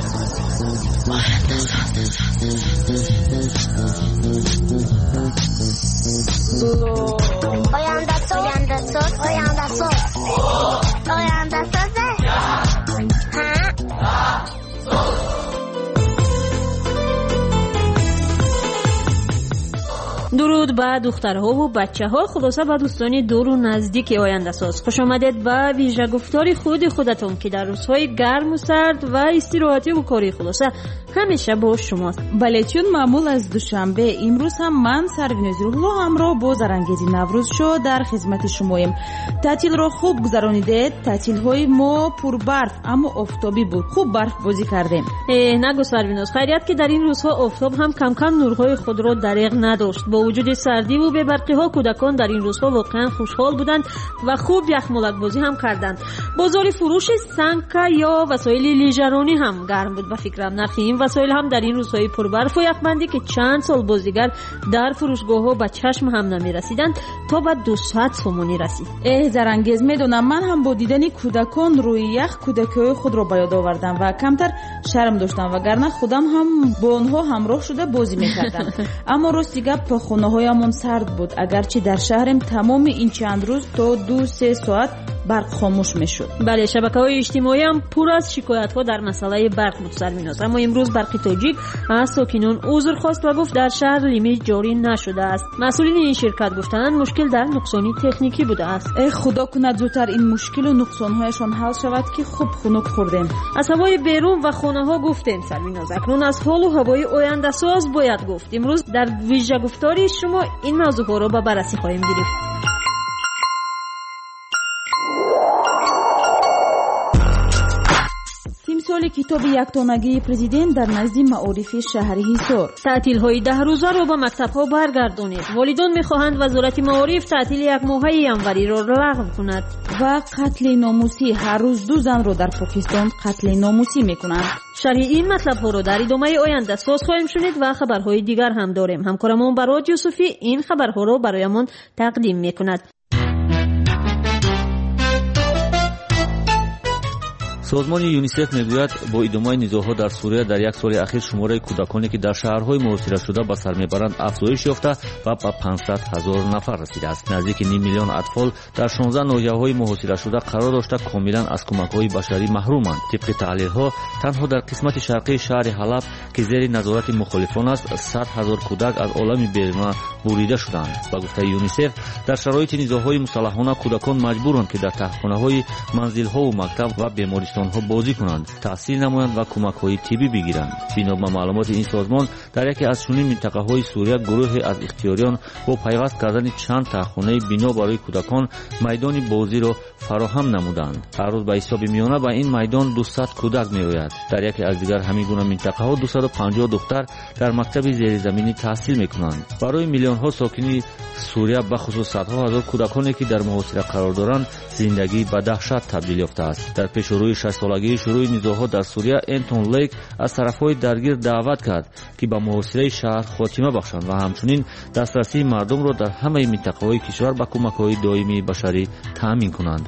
درود به دخترها و بچه‌ها، خلاصه به دوستان دور و نزدیک آینده ساز. خوش آمدید به ویژه گفتار خودتون که در روزهای گرم و سرد و استراحتی و کاری خلاصه همیشه با شماست. بله، چون معمول از دوشنبه امروز هم من سروینوز روحلو همراه با زرانگیزی نوروز شو در خدمت شماییم. تعطیل رو خوب گذرانیدید؟ تعطیل‌های ما پر برف اما آفتابی بود. خوب برف بازی کردیم. نگو سروینوز، خیریت که در این روزها آفتاب هم کم کم نورهای خود را دریغ نداشت. با وجود سردی و بی‌برقی‌ها کودکان در این روزها واقعا خوشحال بودند و خوب یخمالک بازی هم کردند. بازار فروش سنگکا یا وسایل لیژرانی هم گرم بود. به فکرم نرخ این وسایل هم در این روزهای پربرف و یخبندی که چند سال بازیگر در فروشگاه‌ها به چشم هم نمی‌رسیدند تا به 200 سومونی رسید. زرانگیز، میدونم من هم با دیدن کودکان روی یخ کودکی‌های خود را به یاد آوردم و کمتر شرم داشتم، وگرنه خودم هم با آنها همراه شده بازی می‌کردم. اما راستی گپ خونه‌هایمون سرد بود، اگرچه در شهرم تمام این چند روز تا 2-3 ساعت برق خاموش میشد. بله، شبکه‌های اجتماعی هم پر از شکایت‌ها در مسئله برق بود سرمیناز. اما امروز برق تاجیک از ساکنان عذر خواست و گفت در شهر لیمیت جاری نشده است. مسئولین این شرکت گفتند مشکل در نقصانی تکنیکی بوده است. خدا کند زودتر این مشکل و نقصان‌هایشان حل شود که خوب خنک خوردیم. از هوای بیرون و خانه‌ها گفتیم سرمیناز. اکنون از حال و هوای آینده ساز باید گفت. امروز در ویژه گفتاری شما این موضوع‌ها را به بررسی خواهیم گرفت. تمثال کتاب یکتانگی پرزیدنت در نزد معارف شهر حصار. تعطیل‌های 10 روزه را به مکتب‌ها برگردانید. والدان می‌خواهند وزارت معارف تعطیل 1 ماهه ینوری را لغو کند. و قتل ناموسی، هر روز 2 زن را در پاکستان قتل ناموسی می‌کنند. شرح این مطلب‌ها را در ادامه آینده ساز خواهیم شنید و خبرهای دیگر هم داریم. همکارمون براد یوسفی این خبرها را برایمان تقدیم می‌کند. سازمان یونیسف میگوید با ادامه نزاع‌ها در سوریه در یک سال اخیر شماره کودکانی که در شهرهای محاصره شده به سر میبرند افزایش یافته و به 500,000 نفر رسیده است. نزدیک نیم میلیون اطفال در 16 ناحیه‌های محاصره شده قرار داشته کاملا از کمک‌های بشری محرومند. طبق تحلیل‌ها تنها در قسمت شرقی شهر حلب که زیر نظارت مخالفان است 100,000 کودک از عالم بیرون بریده شدند. با گفته یونیسف در شرایط نزاع‌های مسلحانه کودکان مجبورند که در تختخانه‌های منزل‌ها و مکتب و بیمارستان ها بازی کنند، تحصیل نمایند و کمک‌های طبی بگیرند. بنا به معلومات این سازمان در یکی از چنین منطقه‌های سوریه گروهی از اختیاریان با پیوست کردن چند تختخانه بنا برای کودکان میدان بازی را فراهم نمودند. هر روز به حساب میانه به این میدان 200 کودک میآید. در یکی از دیگر همین گونه منطقه‌ها 250 دختر در مکتب زیرزمینی تحصیل می‌کنند. برای میلیون‌ها ساکنین سوریه به خصوص صدها هزار کودکانی که در محاصره قرار دارند زندگی به دهشت تبدیل یافته است. در پیش روی 66-солагии шурӯъи низоъҳо дар Сурия Энтон Лейк аз тарафҳои даргир даъват кард, ки ба муҳосираи шаҳр хотима бахшанд ва ҳамчунин дастрасии мардумро дар ҳамаи минтақаҳои кишвар ба кӯмакҳои доимии башарӣ таъмин кунанд.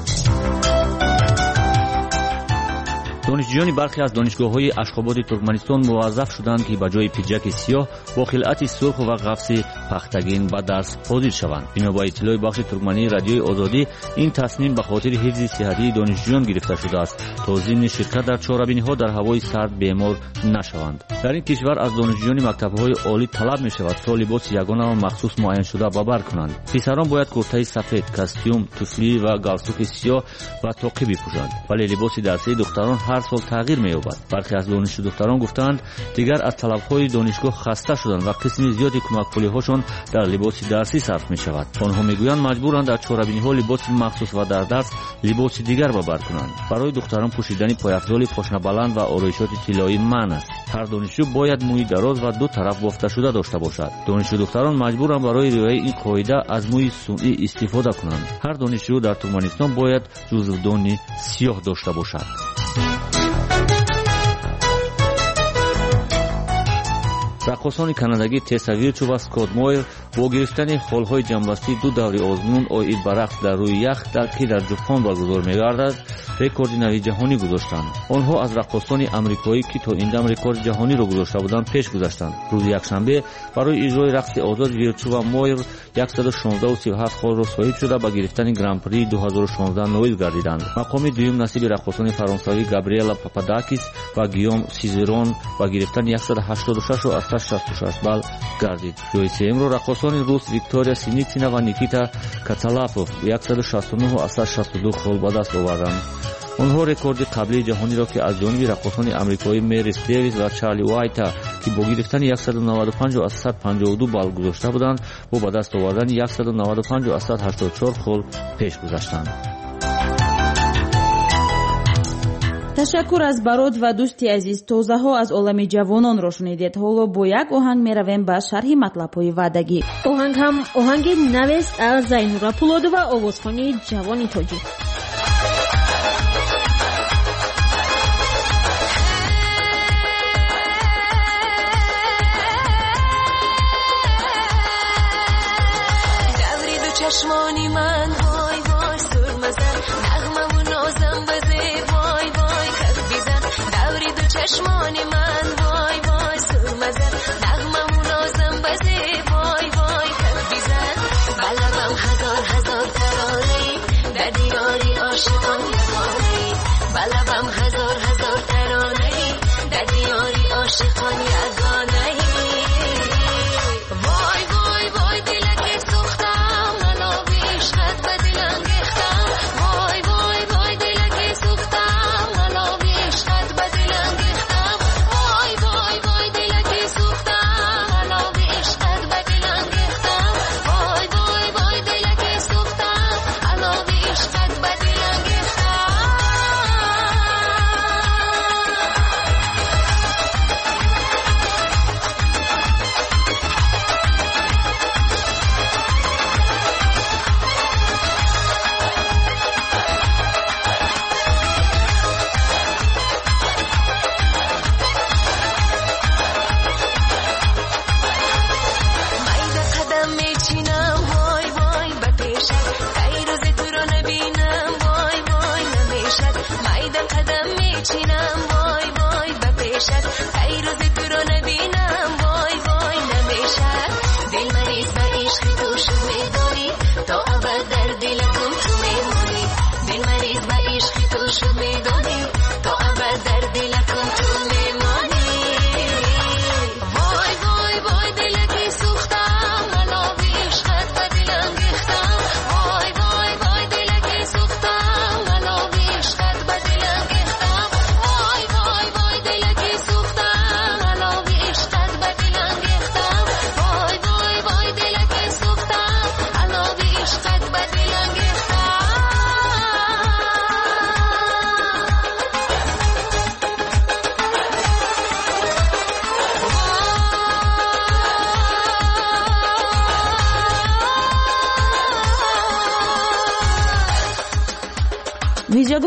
донишҷӯёни бархе аз донишгоҳҳои ашхободи туркманистон муваззаф шуданд, ки ба ҷои пиҷаки сиёҳ бо хилъати сурх ва ғафси пахтагин ба дарс ҳозир шаванд. бино ба иттилои бахши туркмании радиои озодӣ, ин тасмим ба хотири ҳифзи сиҳатии донишҷӯён гирифта шудааст, то зимни ширкат дар чорабиниҳо дар ҳавои сард бемор нашаванд. дар ин кишвар аз донишҷӯёни мактабҳои олӣ талаб мешавад, то либоси ягона ва махсус муайяншуда ба бар кунанд. писарон бояд куртаи сафед, костюм, туфлӣ ва галстуки сиёҳ ва тоқӣ бипӯшанд, вале либоси дарсии духтарон ҳар сол тағйир меёбад. бархе аз донишҷӯ духтарон гуфтанд, дигар аз талабҳои донишгоҳ хаста шуданд ва қисми зиёди кӯмакпулиҳошон дар либоси дарсӣ сарф мешавад. онҳо мегӯянд маҷбуранд дар чорабиниҳо либоси махсус ва дар дарс либоси дигар ба бар кунанд. барои духтарон пӯшидани пояфзоли пошнабаланд ва ороишоти тиллоӣ манъ аст. ҳар донишҷӯ бояд мӯи дароз ва ду тараф бофташуда дошта бошад. донишҷӯ духтарон маҷбуранд барои риояи ин қоида аз мӯи сунъӣ истифода кунанд. ҳар донишҷӯ дар туркманистон бояд ҷузвдони сиёҳ дошта бошад. раққосони канадагӣ Тесса Вирчу ва Скотт Мойер бо гирифтани холҳои ҷамбастии ду даври озмун оид ба рақс дар рӯи ях, ки дар Ҷупон баргузор мегардад, рекорди нави ҷаҳонӣ гузоштанд. онҳо аз раққосони амрикоӣ, ки то ин дам рекорди ҷаҳониро гузошта буданд, пеш гузаштанд. рӯзи якшанбе барои иҷрои рақси озод Вирчу ва Мойер 116-37 холро соҳиб шуда ба гирифтани гран-прии 2016 ноил гардиданд. мақоми дуюм насиби раққосони фаронсавӣ Габриэла Пападакис ва Гийом Сизерон ба гирифтани 186 балл гардид. ҷои сеюмро раққосони рус Виктория Синицина ва Никита Кацалапов 169-62 хол ба даст оварданд. онҳо рекорди қаблии ҷаҳониро, ки аз ҷониби раққосони амрикоӣ Мэрис Дэвис ва Чарли Уайта, ки бо гирифтани 195-152 балл гузошта буданд, бо ба даст овардани 195-184 хол пеш гузаштанд. ташаккур аз барод ва дӯсти азиз. тозаҳо аз олами ҷавононро шунидед. ҳоло бо як оҳанг меравем ба шарҳи матлабҳои ваъдагӣ. оҳанг ҳам оҳанги навест аз Зайнура Пулодова, овозхони ҷавони тоҷик. چشمانی من وای وای سرمزن نغمم و نازم بزه وای وای کف بیزن دوری دو چشمانی من وای وای سرمزن نغمم و نازم بزه وای وای کف بیزن بلبم هزار ترانه در دیاری عاشقان یگانه بلبم هزار ترانه در دیاری عاشقان یگانه وای وای وای دلک سوختم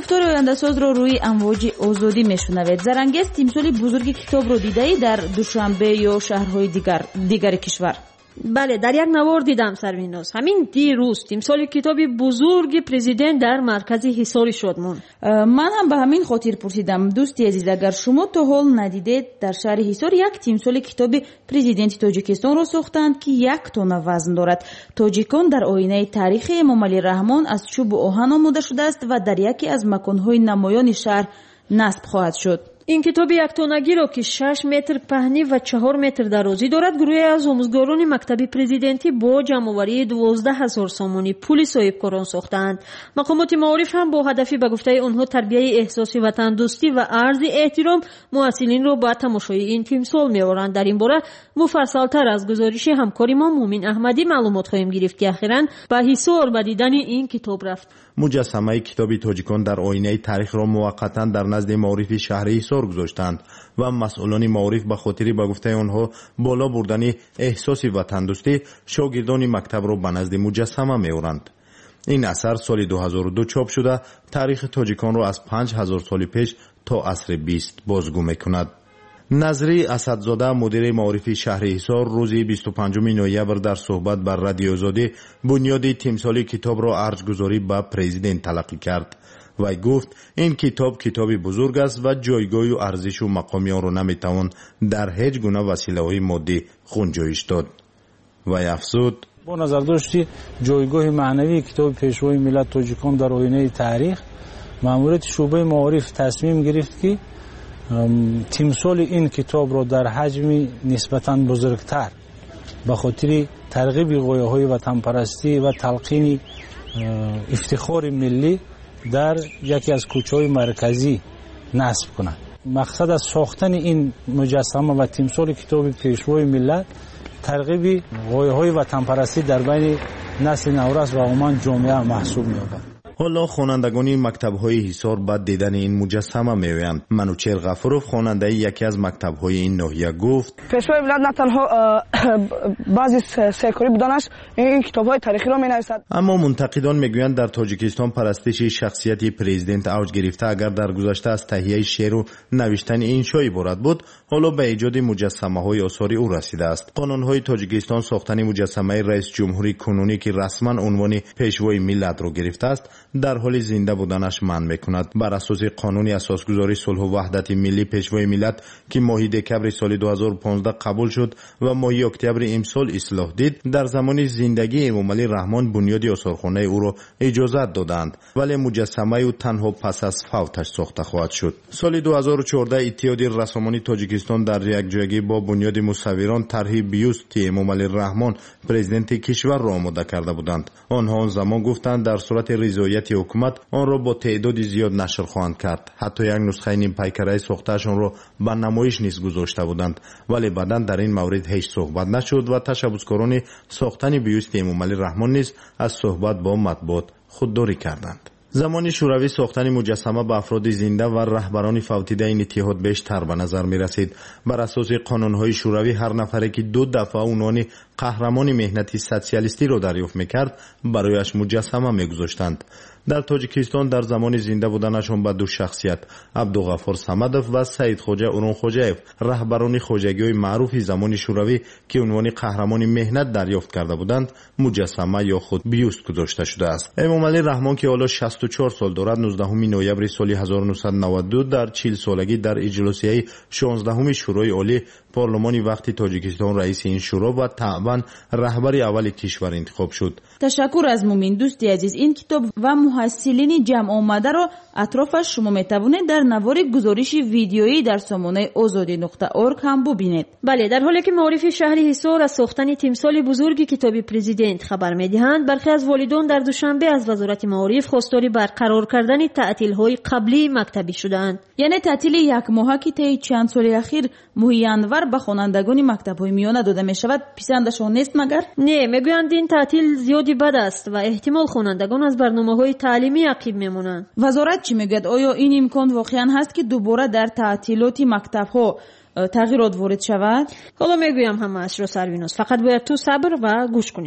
گفتار آینده‌ساز را روی امواج آزادی میشنوید. زرنگیز تیمسال بزرگ کتاب را دیده‌اید در دوشنبه یا شهرهای دیگر کشور؟ بله، در یک نوار دیدم سرویناز. همین دیروز تیمسال کتاب بزرگ پرزیدنت در مرکز حصار شادمان. من هم به همین خاطر پرسیدم. دوستی عزیز، اگر شما تا حال ندیدید، در شهر حصار یک تیمسال کتاب پرزیدنت تاجیکستان را ساختند که 1 تن وزن دارد. تاجیکان در آینه تاریخی امام علی رحمان از چوب و آهن آماده شده است و در یکی از مکان‌های نمایان شهر نصب خواهد شد. این کتاب 1 تنگی را که 6 متر پهنی و 4 متر درازی دارد، گروهی از آموزگاران مکتب پرزیدنتی با جمع‌آوری 12,000 سامانی پول صاحبکاران ساختند. مقامات معارف هم با هدفی به گفته آنها تربیت احساس وطن دوستی و عرض احترام محصلین را به تماشای این تیمسال می‌آورند. در این باره مفصل‌تر از گزارش همکار ما مومن احمدی معلومات خواهیم گرفت که اخیراً به حصار به دیدن این کتاب رفت. مجسمه کتاب تاجیکان در آینه تاریخ را موقتا در نزد معارف شهر حصار گذاشتند و مسئولان معارف به خاطر به گفته آنها بالا بردن احساس وطن دوستی شاگردان مکتب را به نزد مجسمه می‌آورند. این اثر سال 2002 چاپ شده تاریخ تاجیکان را از 5000 سال پیش تا عصر 20 بازگو می‌کند. نظری اسدزاده مدیر معارف شهر حصار روز 25 نوامبر در صحبت بر رادیو آزادی بنیاد تیمسال کتاب را ارجگذاری به پرزیدنت تلقی کرد و گفت این کتاب بزرگ است و جایگاه و ارزش و مقام آن را نمیتوان در هیچ گونه وسیله‌های مادی خونجویش داد و افزود با نظر داشتی جایگاه معنوی کتاب پیشوای ملت تاجیکان در آینه تاریخ، ماموریت شعبه معارف تصمیم گرفت که تیمسال این کتاب را در حجم نسبتاً بزرگتر به خاطر ترغیب غایه‌های وطن پرستی و تلقین افتخار ملی در یکی از کوچه‌های مرکزی نصب کنند. مقصد از ساختن این مجسمه و تیمسال کتاب پیشوای ملت ترغیب غایه‌های وطن پرستی در بین نسل نورس و عموما جامعه محسوب می‌یابد. حالا خوانندگان مکتب‌های حصار بعد دیدن این مجسمه می‌آیند. منوچهر غفورов خواننده یکی از مکتب‌های این ناحیه گفت: پیشوای ملت نه تنها بعضی سرکاری بودنش این کتاب‌های تاریخی را می‌نویسد، اما منتقدان می‌گویند در تاجیکستان پرستش شخصیت پرزیدنت اوج گرفته. اگر در گذشته از تهیه شعر و نوشتن انشا عبارت بود، حالا به ایجاد مجسمه‌های آثاری او رسیده است. قانون‌های تاجیکستان ساختن مجسمه رئیس جمهوری کنونی که رسما عنوان پیشوای ملت را گرفته است در حال زنده بودنش منع می‌کند. بر اساس قانون اساسگذاری صلح و وحدت ملی، پیشوای ملت که ماه دکبر سال 2015 قبول شد و ماه اکتبر امسال اصلاح دید، در زمان زندگی امام علی رحمان بنیاد آثارخانه او را اجازت دادند، ولی مجسمه او تنها پس از فوتش ساخته خواهد شد. سال 2014 اتحاد رسامان تاجیکستان در یک جایگی با بنیاد مصوران طرح بیوست امام علی رحمان پرزیدنت کشور را آماده کرده بودند. آنها آن زمان گفتند در صورت رضایت حکومت آن را با تعداد زیاد نشر خواهند کرد. حتی یک نسخه نیم پیکره ساخته‌شان را به نمایش نیز گذاشته بودند، ولی بعداً در این مورد هیچ صحبت نشد و تشبثکاران ساختن بیوست امام علی رحمان نیز از صحبت با مطبوعات خودداری کردند. زمان شوروی ساختن مجسمه به افراد زنده و رهبران فوتیده این اتحاد بیشتر به نظر می رسید. بر اساس قانون‌های شوروی هر نفری که 2 دفعه عنوان قهرمان مهنتی سوسیالیستی را دریافت می‌کرد برایش مجسمه می‌گذاشتند. در تاجیکستان در زمان زنده بودنشان به 2 شخصیت، عبدالغفار صمدov و سعید خوجه اورونخوجایف، رهبران خوجگی‌های معروف زمان شوروی که عنوان قهرمان مهنت دریافت کرده بودند، مجسمه یا خود بیوست گذاشته شده است. امام علی رحمان که حالا 64 سال دارد، 19 نوامبر سال 1992 در 40 سالگی در اجلاسیه 16 شورای عالی پارلمان وقتی تاجیکستان رئیس این شورا و طبعا رهبر اول کشور انتخاب شد. تشکر از مومن. دوستی عزیز، این کتاب و محصلین جمع آمده را اطرافش شما میتوانید در نوار گزارش ویدیویی در سامانه azadi.org هم ببینید. بله، در حالی که معارف شهر حصار از ساختن تیمسال بزرگ کتاب پرزیدنت خبر میدهند، برخی از والدان در دوشنبه از وزارت معارف خواستار برقرار کردن تعطیل‌های قبلی مکتبی شدند. یعنی تعطیل 1 ماهه که طی چند سال اخیر ماه انور به خوانندگان مکتب‌های میانه داده می‌شود پسندشان نیست مگر؟ نه، میگویند این تعطیل زیادی بد است و احتمال خوانندگان از برنامه‌های تعلیمی عقب میمونند. وزارت چی میگوید؟ آیا این امکان واقعا هست که دوباره در تعطیلات مکتب‌ها تغییرات وارد شود؟ حالا میگویم همه اش را سرویناس، فقط باید تو صبر و گوش کنیم.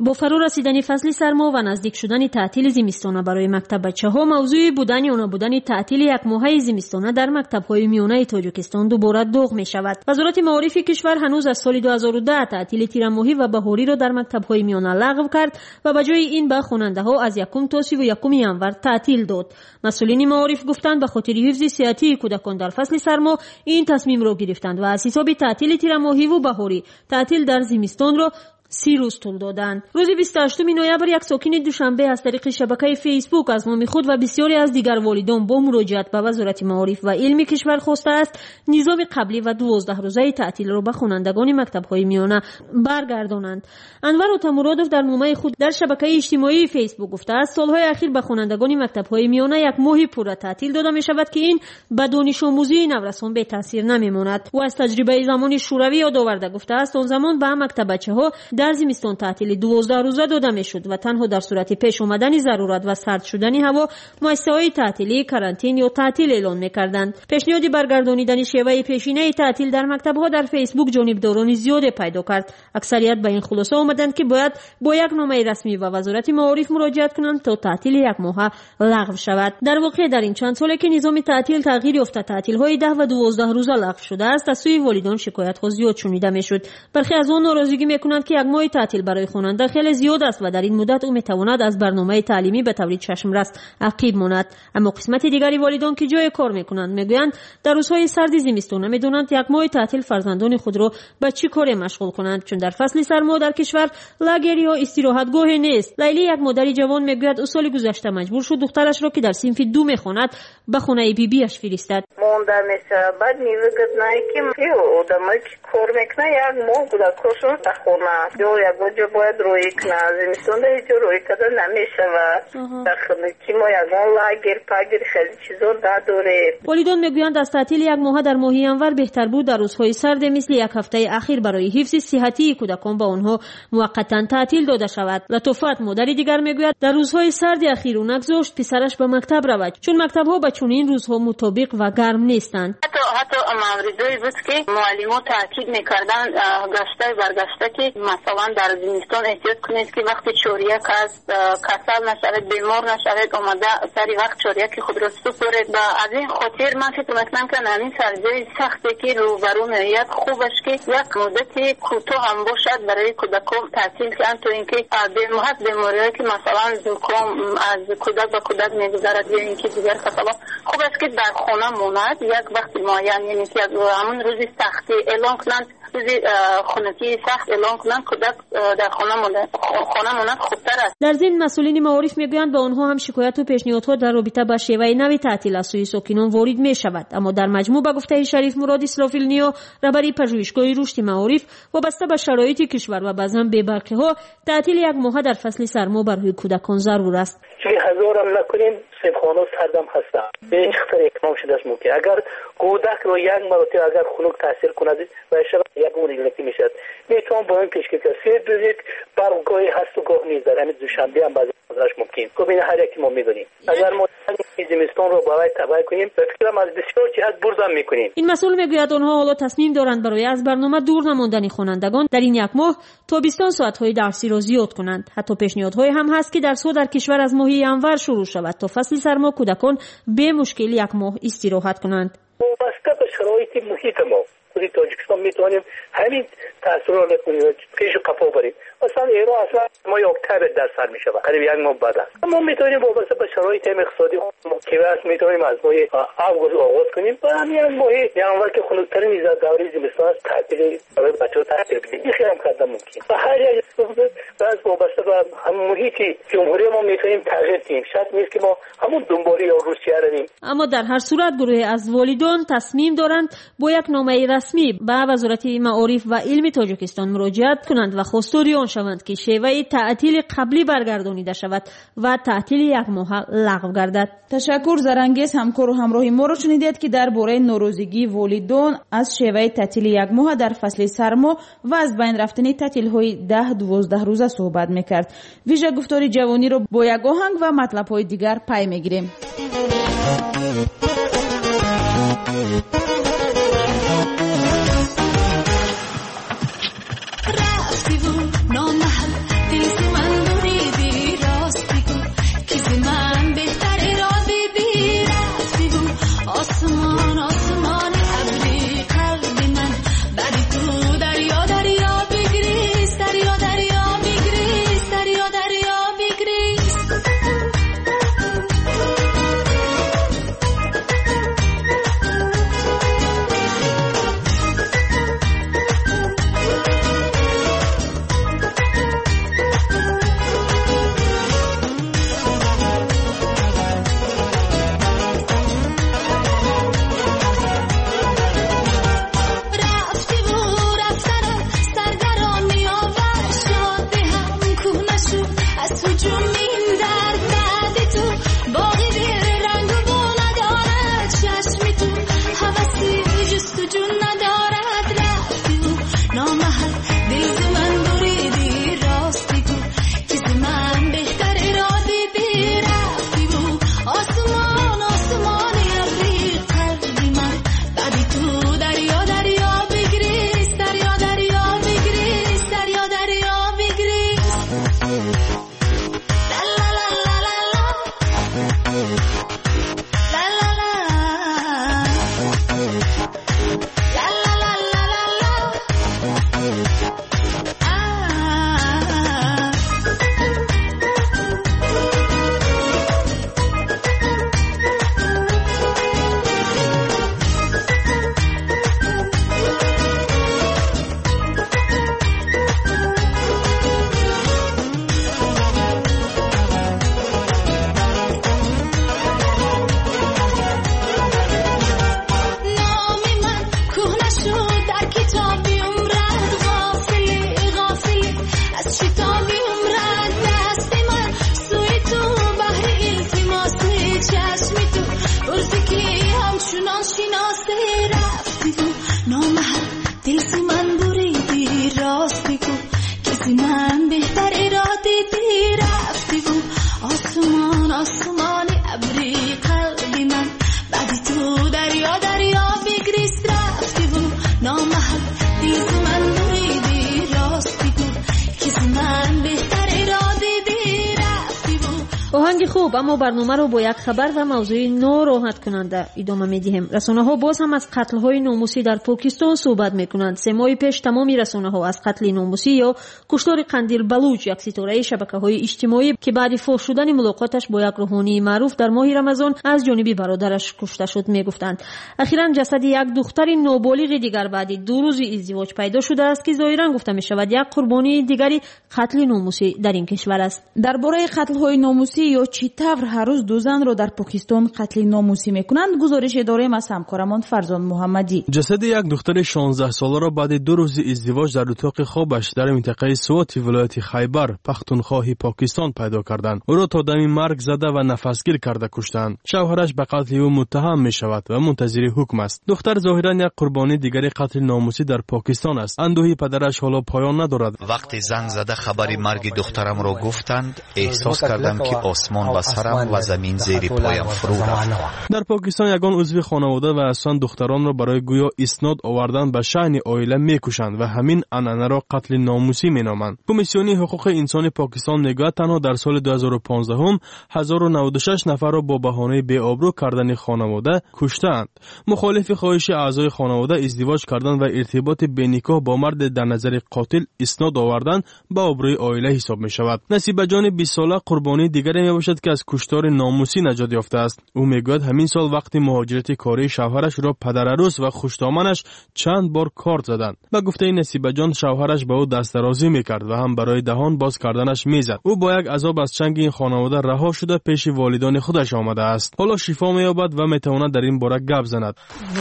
با فرو رسیدن فصل سرما و نزدیک شدن تعطیل زمستانه برای مکتب بچه‌ها، موضوع بودن یا نبودن تعطیل یک ماهه زمستانه در مکتب‌های میانه تاجیکستان دوباره داغ می‌شود. وزارت معارف کشور هنوز از سال 2010 تعطیل تیرماهی و بهاری را در مکتب‌های میانه لغو کرد و به جای این به خواننده‌ها از 1 تا 31 ژانویه تعطیل داد. مسئولین معارف گفتند به خاطر حفظ صحتی کودکان در فصل سرما این تصمیم را گرفتند و از حساب تعطیل تیرماهی و بهاری تعطیل در زمستان را 30 روز طول دادند. روز 28 نوامبر یک ساکن دوشنبه از طریق شبکه فیسبوک از نام خود و بسیاری از دیگر والدان با مراجعت به وزارت معارف و علم کشور خواسته است نظام قبلی و 12 روزه تعطیل را به خوانندگان مکتب‌های میانه برگردانند. انور اوتامورادوف در نامه خود در شبکه اجتماعی فیسبوک گفته است سالهای اخیر به خوانندگان مکتب‌های میانه یک ماه پوره تعطیل داده می شود که این به دانش آموزی نورسان به تاثیر نمیماند. و از تجربه زمان شوروی یاد آورده گفته است آن زمان به مکتب بچه‌ها در زمستان تعطیل 12 روزه داده میشد و تنها در صورت پیش آمدن ضرورت و سرد شدن هوا مؤسسه‌های تعطیلی کارانتین یا تعطیل اعلان می‌کردند. پیشنهاد برگردانیدن شیوه پیشینه تعطیل در مکتب‌ها در فیسبوک جانبداران زیاد پیدا کرد. اکثریت به این خلاصه آمدند که باید با یک نامه رسمی و وزارت معارف مراجعت کنند تا تعطیل یک ماه لغو شود. در واقع در این چند سالی که نظام تعطیل تغییر یافته تعطیل‌های 10 و 12 روزه لغو شده است از سوی والدان شکایت‌ها زیاد شنیده می‌شد. برخی از آن ناراضگی می‌کنند که یک ماه تعطیل برای خواننده خیلی زیاد است و در این مدت او میتواند از برنامه تعلیمی به طور چشمرس عقب ماند. اما قسمت دیگری والدان که جای کار میکنند میگویند در روزهای سرد زمستان نمیدونند یک ماه تعطیل فرزندان خود را به چه کاری مشغول کنند، چون در فصل سرما در کشور لاگر یا استراحتگاهی نیست. لیلی یک مادر جوان میگوید او سال گذشته مجبور شد دخترش را که در صنف 2 میخواند به خانه بیبیش فرستد. مونده میشه بعد میگوید نه که آدمایی که کار میکنه یک ماه کودکاشون در خونه یا گوجه باید روی کنه زمستان در اینجا روی کده نمیشه و که ما یکان لاگر پاگر خیلی چیزا نداره. والدان میگویند از تعطیل یک ماه در ماه ژانویه بهتر بود در روزهای سرد مثل یک هفته اخیر برای حفظ صحتی کودکان با آنها موقتا تعطیل داده شود. لطفت مادری دیگر میگوید در روزهای سرد اخیر او نگذاشت پسرش به مکتب رود چون مکتب‌ها با چنین روزها مطابق و گرم نیستند. حتی موردی بود که معلم‌ها تاکید میکردن گشته برگشته که مثلا در زمستان احتیاط کنید که وقتی چوریک از کسل نشود بیمار نشود آمده سری وقت چوریک خود را سپرید و از این خاطر من فکر میکنم که همین سرجای سختی که روبرو میآید خوبش که یک مدت کوتاه هم باشد برای کودکان تعطیل کنند تا اینکه بیماری‌هایی که مثلا زکام از کودک به کودک میگذرد یا اینکه دیگر کسلا خوب است که در خانه ماند یک وقت معین یعنی که همون روزی سختی اعلان کنند روزی خونگی سخت اعلان کنند کودک در خانه ماند خوبتر است. در ضمن مسئولین معارف میگویند به آنها هم شکایت و پیشنهادها در رابطه با شیوه نوی تعطیل از سوی ساکنان وارد می شود. اما در مجموع به گفته شریف مراد اسرافیلنیا رهبر پژوهشگاه رشد معارف وابسته به شرایط کشور و بعضا بی‌برقی‌ها تعطیل یک ماه در فصل سرما برای کودکان ضرور است. 3000 هم نکنیم صبحانه سردم هستم به این خطر اکمام شده است ممکن اگر کودک رو یک مرتبه اگر خنک تاثیر کند و شب یک مریضی میشد میتونم با این پیشگیری کنم دوزید برگاهی هست و گاه نیست در همین دوشنبه هم بعضی ازش ممکن خب این هر یکی ما میدونیم اگر ما زمستان رو برای تبع کنیم به فکرم از بسیار جهت برزم میکنیم. این مسئول میگوید آنها حالا تصمیم دارند برای از برنامه دور نماندن خوانندگان در این یک ماه تابستان ساعت‌های درسی را زیاد کنند. حتی پیشنهادهای هم هست که درس‌ها در کشور از ماه ژانویه شروع شود تا فصل سرما کودکان به مشکل یک ماه استراحت کنند. وابسته به شرایط محیط ما خود تاجیکستان میتونیم همین تاثیر رو کنیم پیش قفا بریم. مثلا ایران اصلا ما اکتبر در سر میشه قریب یک ماه بعد است. ما میتونیم وابسته به شرایط اقتصادی که واسه میتونیم از ماه آگوست آغاز کنیم و همین ماه ژانویه که خنک‌ترین از دوره زمستان است تعطیل برای بچه‌ها تعطیل بدیم. این خیلی هم قدم ممکن. و هر یک باز وابسته به هم محیط جمهوری ما میتونیم تغییر بدیم. شاید نیست که ما همون دنبالی یا روسیه رویم. اما در هر صورت گروه از والدان تصمیم دارند با یک نامه رسمی به وزارت معارف و علم تاجیکستان مراجعت کنند و خواستاری آن شوند که شیوه تعطیل قبلی برگردانیده شود و تعطیل یک ماه لغو گردد. تشکر زرانگیز همکار و همراه ما را شنیدید که درباره ناراضگی والدان از شیوه تعطیل یک ماه در فصل سرما و از بین رفتن تعطیل‌های 10-12 روزه صحبت می‌کرد. ویژه گفتار جوانی را با یک آهنگ و مطلب‌های دیگر پی می‌گیریم. نامحل تلسم خوب، اما برنامه رو با یک خبر و موضوع ناراحت کننده ادامه میدیم. رسانه‌ها باز هم از قتل‌های ناموسی در پاکستان صحبت میکنند. 3 ماه پیش تمامی رسانه‌ها از قتل ناموسی یا کشتار قندیل بلوچ، یک ستاره شبکه‌های اجتماعی که بعد فاش شدن ملاقاتش با یک روحانی معروف در ماه رمضان از جانب برادرش کشته شد میگفتند. اخیراً جسد یک دختر نابالغ دیگر بعد 2 روز ازدواج پیدا شده است که ظاهراً گفته می‌شود یک قربانی دیگری قتل ناموسی در این کشور است. درباره قتل‌های ناموسی یا چی طور هر روز 2 زن را در پاکستان قتل ناموسی میکنند گزارش داریم از همکارمان فرزان محمدی. جسد یک دختر 16 ساله را بعد 2 روز ازدواج در اتاق خوابش در منطقه سوات ولایت خیبر پختونخوا پاکستان پیدا کردند. او را تا دم مرگ زده و نفسگیر کرده کشتند. شوهرش به قتل او متهم می شود و منتظر حکم است. دختر ظاهرا یک قربانی دیگری قتل ناموسی در پاکستان است. اندوهی پدرش حالا پایان ندارد. وقتی زنگ زده خبر مرگ دخترم را گفتند، احساس کردم که آسمان به سرم و زمین زیر پایم فرو رفت. در پاکستان یگان عضو خانواده و اصلا دختران را برای گویا اسناد آوردن به شأن عائله میکشند و همین عنعنه را قتل ناموسی مینامند. کمیسیون حقوق انسان پاکستان میگوید تنها در سال 2015 هم 1096 نفر را با بهانه بی‌آبرو کردن خانواده کشتند. مخالف خواهش اعضای خانواده ازدواج کردن و ارتباط بینیکاه با مرد در نظر قاتل اسناد آوردن به آبروی عائله حساب می شود. نصیب جان 20 ساله قربانی دیگری می باشد که از کشتار ناموسی نجات یافته است. او میگوید همین سال وقتی مهاجرت کاری شوهرش را پدر عروس و خوشدامنش چند بار کارت زدند. به گفته نصیب جان شوهرش به او دست درازی میکرد و هم برای دهان باز کردنش میزد. او با یک عذاب از چنگ این خانواده رها شده پیش والدان خودش آمده است. حالا شفا مییابد و میتواند در این باره گپ زند.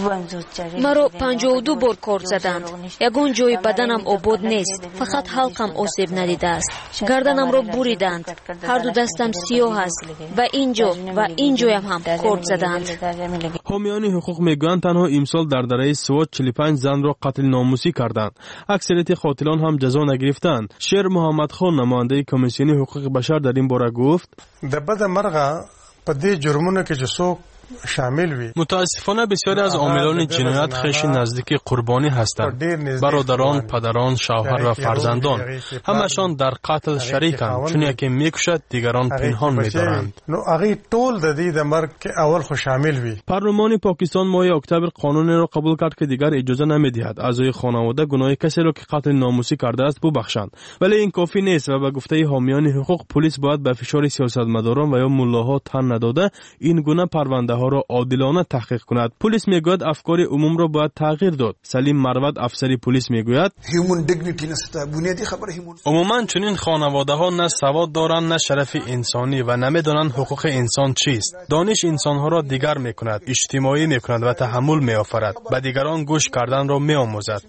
مرا 52 بار کارت زدند. یگان جای بدنم آباد نیست. فقط حلقم آسیب ندیده است. گردنم را بریدند. هر دو دستم سیاه است و اینجایم هم کارت زدند. حامیان حقوق میگویند تنها امسال در دره سوات 45 زن را قتل ناموسی کردند. اکثریت قاتلان هم جزا نگرفتند. شیر محمد خان نماینده کمیسیون حقوق بشر در این باره گفت: د بد مرغه په دې جرمونو کې چې څوک شامل وی. متاسفانه بسیاری از عاملان جنایت خویش نزدیک قربانی هستند. برادران، پدران، شوهر و فرزندان همشان در قتل شریکند، چون یکی میکشد دیگران پنهان می‌دارند. نو هغه ټول د دې د مرګ کې اول خو شامل وی. پارلمان پاکستان ماه اکتبر قانونی را قبول کرد که دیگر اجازه نمی‌دهد اعضای خانواده گناه کسی را که قتل ناموسی کرده است ببخشند. ولی این کافی نیست و به گفته حامیان حقوق پلیس باید به فشار سیاستمداران و یا ملاها تن نداده این گونه پرونده ها را عادلانه تحقیق کند. پلیس میگوید افکار عموم را باید تغییر داد. سلیم مروت افسری پلیس میگوید عموما چنین خانواده ها نه سواد دارند نه شرف انسانی و نمیدانند حقوق انسان چیست. دانش انسان ها را دیگر میکند، اجتماعی میکند و تحمل میآفرد. به دیگران گوش کردن را میآموزد.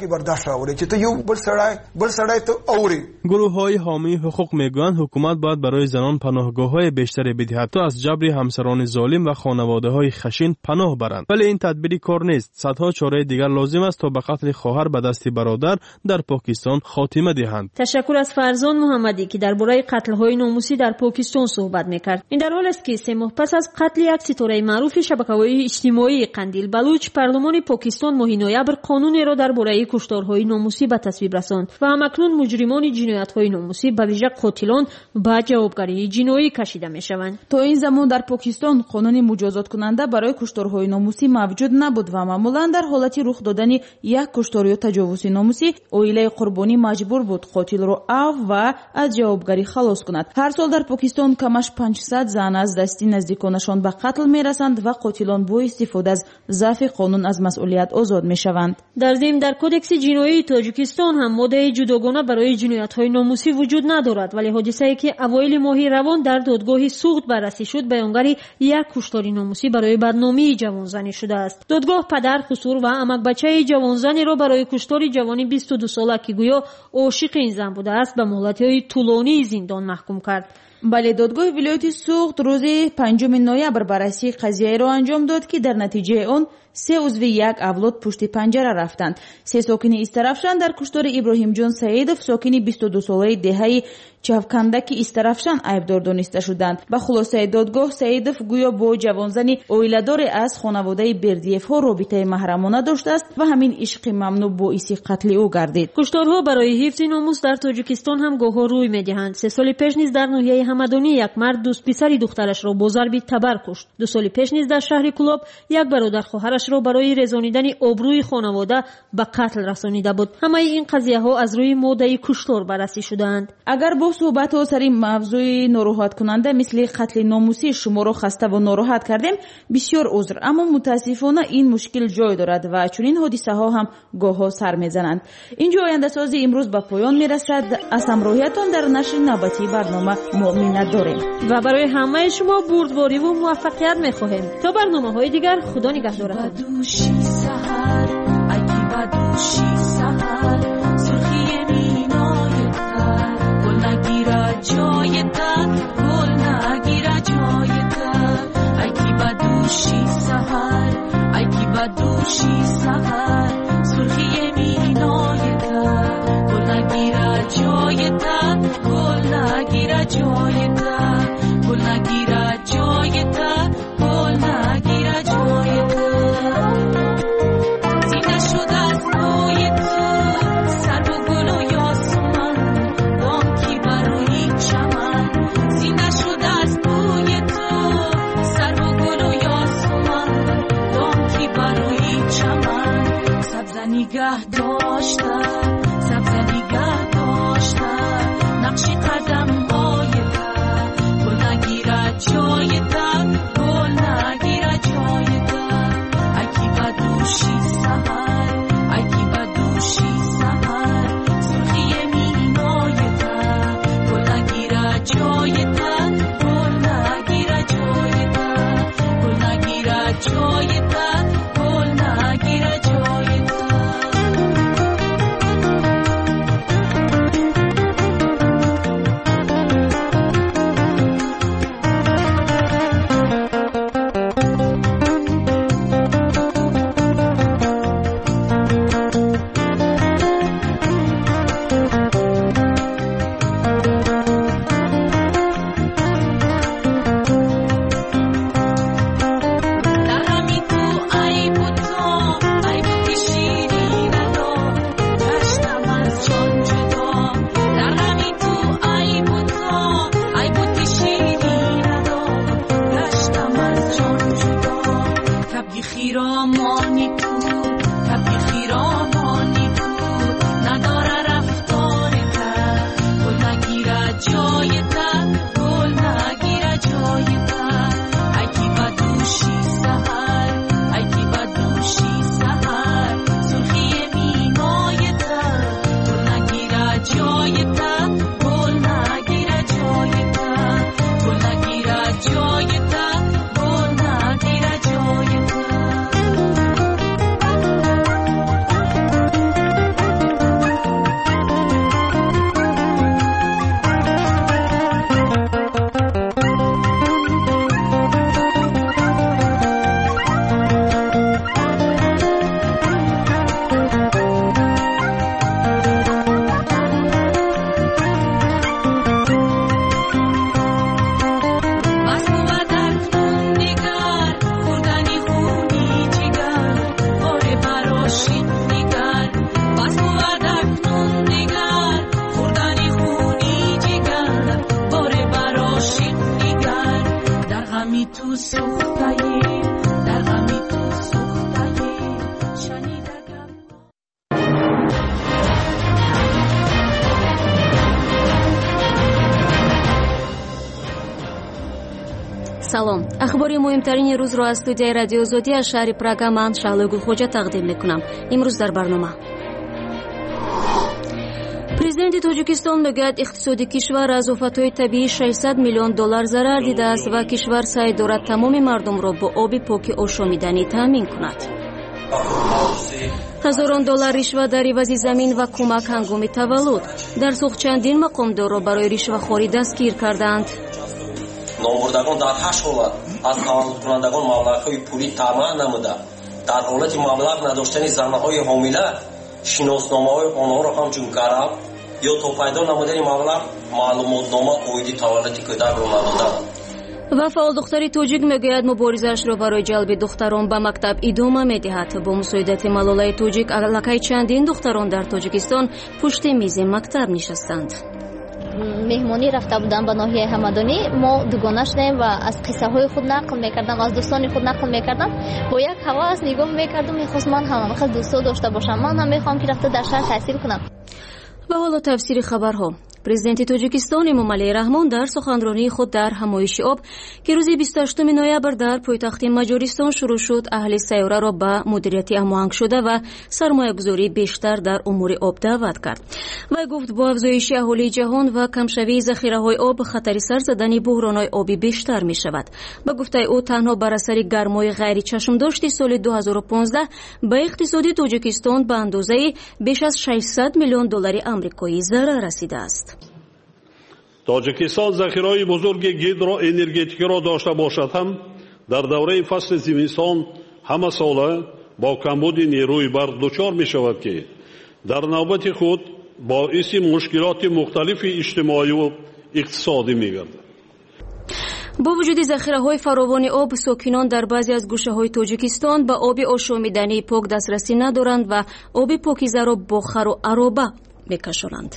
گروه های حامی حقوق میگویند حکومت باید برای زنان پناهگاه های بیشتری بدهد تا از جبر همسران ظالم و خانواده های خشن پناه برند. ولی این تدبیری کار نیست. صدها چاره دیگر لازم است تا به قتل خواهر به دست برادر در پاکستان خاتمه دهند. تشکر از فرزان محمدی که درباره قتل های ناموسی در پاکستان صحبت میکرد. این در حال است که 3 ماه پس از قتل یک ستاره معروف شبکه‌های اجتماعی قندیل بلوچ، پارلمان پاکستان ماه نوامبر قانونی را درباره کشتارهای ناموسی به تصویب رساند و همکنون مجرمان جنایت‌های ناموسی به ویژه قاتلان به جوابگری جنایی کشیده میشوند. تا این زمان در پاکستان قانون مجازات کننده برای کشتارهای ناموسی موجود نبود و معمولا در حالت رخ دادن یک کشتار یا تجاوز ناموسی عائله قربانی مجبور بود قاتل را عفو و از جوابگری خلاص کند. هر سال در پاکستان کمش 500 زن از دست نزدیکانشان به قتل میرسند و قاتلان با استفاده از ضعف قانون از مسئولیت آزاد میشوند. در ضمن در کدکس جنایی تاجیکستان هم ماده جداگانه برای جنایت‌های ناموسی وجود ندارد، ولی حادثه‌ای که اوایل ماه روان در دادگاه سوخت بررسی شد بیانگر یک کشتار ناموسی برای بدنامی جوانزنی شده است. دادگاه پدر، خسور و عمک بچه جوانزنی را برای کشتار جوانی 22 ساله که گویا عاشق این زن بوده است به مهلت‌های طولانی زندان محکوم کرد. بله، دادگاه ولایت سوخت روز 5 نوامبر بررسی قضیه را انجام داد که در نتیجه آن 3 عضو یک اولاد پشت پنجره رفتند. 3 ساکن استرافشان در کشتار ابراهیم جان سعیدов ساکن 22 ساله دهه چوکندک استرافشان عیبدار دانسته شدند. به خلاصه دادگاه سعیدов گویا با جوانزنی اویلادار از خانواده بردیف ها رابطه محرمانه داشته است و همین عشق ممنوع باعث قتل او گردید. کشتارها برای حفظ ناموس در تاجیکستان هم گاه روی میدهند. 3 سال پیش نیز در ناحیه ҳамадонӣ як мард дӯст писари духтарашро бо зарби табар кушт. 2 соли пеш низ дар шаҳри Кулоб як бародархоҳарашро барои резонидани обрӯи хонавода ба қатл расонида буд. ҳамаи ин қазияҳо аз рӯи моддаи куштор баррасӣ шудаанд. агар бо суҳбатҳо сари мавзӯи нороҳаткунанда мисли қатли номусӣ шуморо хаставу нороҳат кардем, бисёр узр, аммо мутаассифона ин мушкил ҷой дорад ва чунин ҳодисаҳо ҳам гоҳҳо сар мезананд. инҷо ояндасози имрӯз ба поён мерасад. аз ҳамроҳиятон дар нашри навбатии барнома мо миннат дорем ва барои ҳамаи шумо бурдвориву муваффақият мехоҳем. то барномаҳои дигар худо нигаҳдорад. салом. ахбори муҳимтарини рӯзро аз студияи радио Озодӣ аз шаҳри Прага ман Шаҳлои Гулхоҷа тақдим мекунам. имрӯз дар барнома президенти Тоҷикистон мегӯяд иқтисоди кишвар аз офатҳои табиӣ $600 миллион зарар дидааст ва кишвар саъй дорад тамоми мардумро бо оби поки ошомиданӣ таъмин кунад. $ҳазорон ришват дар ивази замин ва кӯмак ҳангоми таваллуд. дар сух чандин мақомдорро барои ришвахорӣ дастгир карданд. номбурдагон дар 8 ҳолат аз таваллудкунандагон маблағҳои пулӣ таъмин намуда дар ҳолати маблағ надоштани занаҳои ҳомила шиносномаҳои онҳоро ҳамчун гараб ё то пайдо намудани маблағ маълумотнома оиди таваллуди кӯдакро надоданд. ва фаъол духтари тоҷик мегӯяд муборизаашро барои ҷалби духтарон ба мактаб идома медиҳад. бо мусоидати Малолаи тоҷик аллакай чандин духтарон дар Тоҷикистон пушти мизи мактаб нишастанд. مهمانی رفته بودم به ناحیه همدانی. ما دوگانه شدیم و از قصه های خود نقل میکردم، از دوستان خود نقل میکردم. با یک هواس نگاه میکردم، میخواست من هم خیلی دوستا داشته باشم، من هم میخوام که رفته در شهر تحصیل کنم. و حالا تفسیر خبرها. президенти тоҷикистон эмомалӣ раҳмон дар суханронии худ дар ҳамоиши об ки рӯзи 28 ноябр дар пойтахти маҷористон шурӯъ шуд, аҳли сайёраро ба мудирияти ҳамоҳангшуда ва сармоягузории бештар дар умури об даъват кард. вай гуфт бо афзоиши аҳолии ҷаҳон ва камшавии захираҳои об хатари сар задани буҳронҳои обӣ бештар мешавад. ба гуфтаи ӯ танҳо бар асари гармои ғайричашмдошти соли 2015 ба иқтисоди тоҷикистон ба андозаи беш аз $600 миллион амрикоӣ зарар расидааст. тоҷикистон захираҳои бузурги гидроэнергетикиро дошта бошад ҳам дар давраи фасли зимистон ҳамасола бо камбуди нерӯи барқ дучор мешавад ки дар навбати худ боиси мушкилоти мухталифи иҷтимоию иқтисодӣ мегардад. бо вуҷуди захираҳои фаровони об, сокинон дар баъзе аз гӯшаҳои тоҷикистон ба оби ошомидании пок дастрасӣ надоранд ва оби покизаро бо хару ароба мекашонанд.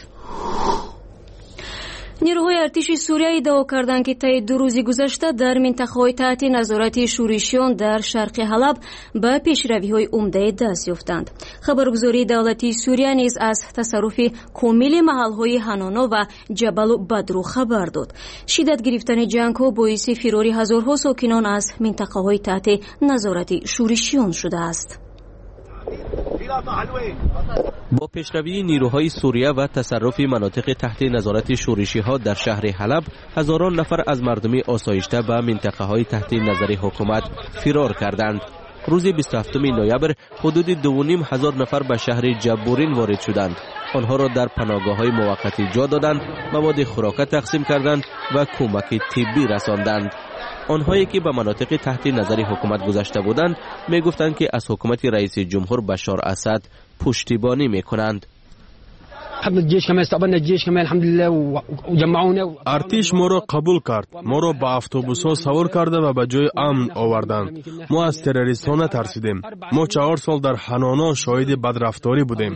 نیروهای ارتش سوریه ادعا کردند که طی 2 روز گذشته در منطقه‌های تحت نظارت شورشیان در شرق حلب به پیشروی‌های عمده دست یافتند. خبرگزاری دولتی سوریه نیز از تصرف کامل محل‌های حنانا و جبل بدرو خبر داد. شدت گرفتن جنگ‌ها باعث فرار هزارها ساکنان از منطقه‌های تحت نظارت شورشیان شده است. با پیشروی نیروهای سوریه و تصرف مناطق تحت نظارت شورشی‌ها در شهر حلب، هزاران نفر از مردم آسایشته به منطقه‌های تحت نظر حکومت فرار کردند. روز 27 نوامبر حدود 2,500 نفر به شهر جبورین وارد شدند. آنها را در پناهگاه‌های موقتی جا دادند، مواد خوراک تقسیم کردند و کمک طبی رساندند. آنهایی که به مناطق تحت نظر حکومت گذشته بودند میگفتند که از حکومت رئیس جمهور بشار اسد پشتیبانی میکنند. ارتش ما را قبول کرد، ما را به اتوبوس‌ها سوار کرده و به جای امن آوردند. ما از تروریست‌ها نترسیدیم. ما 4 سال در حنانا شاهد بدرفتاری بودیم.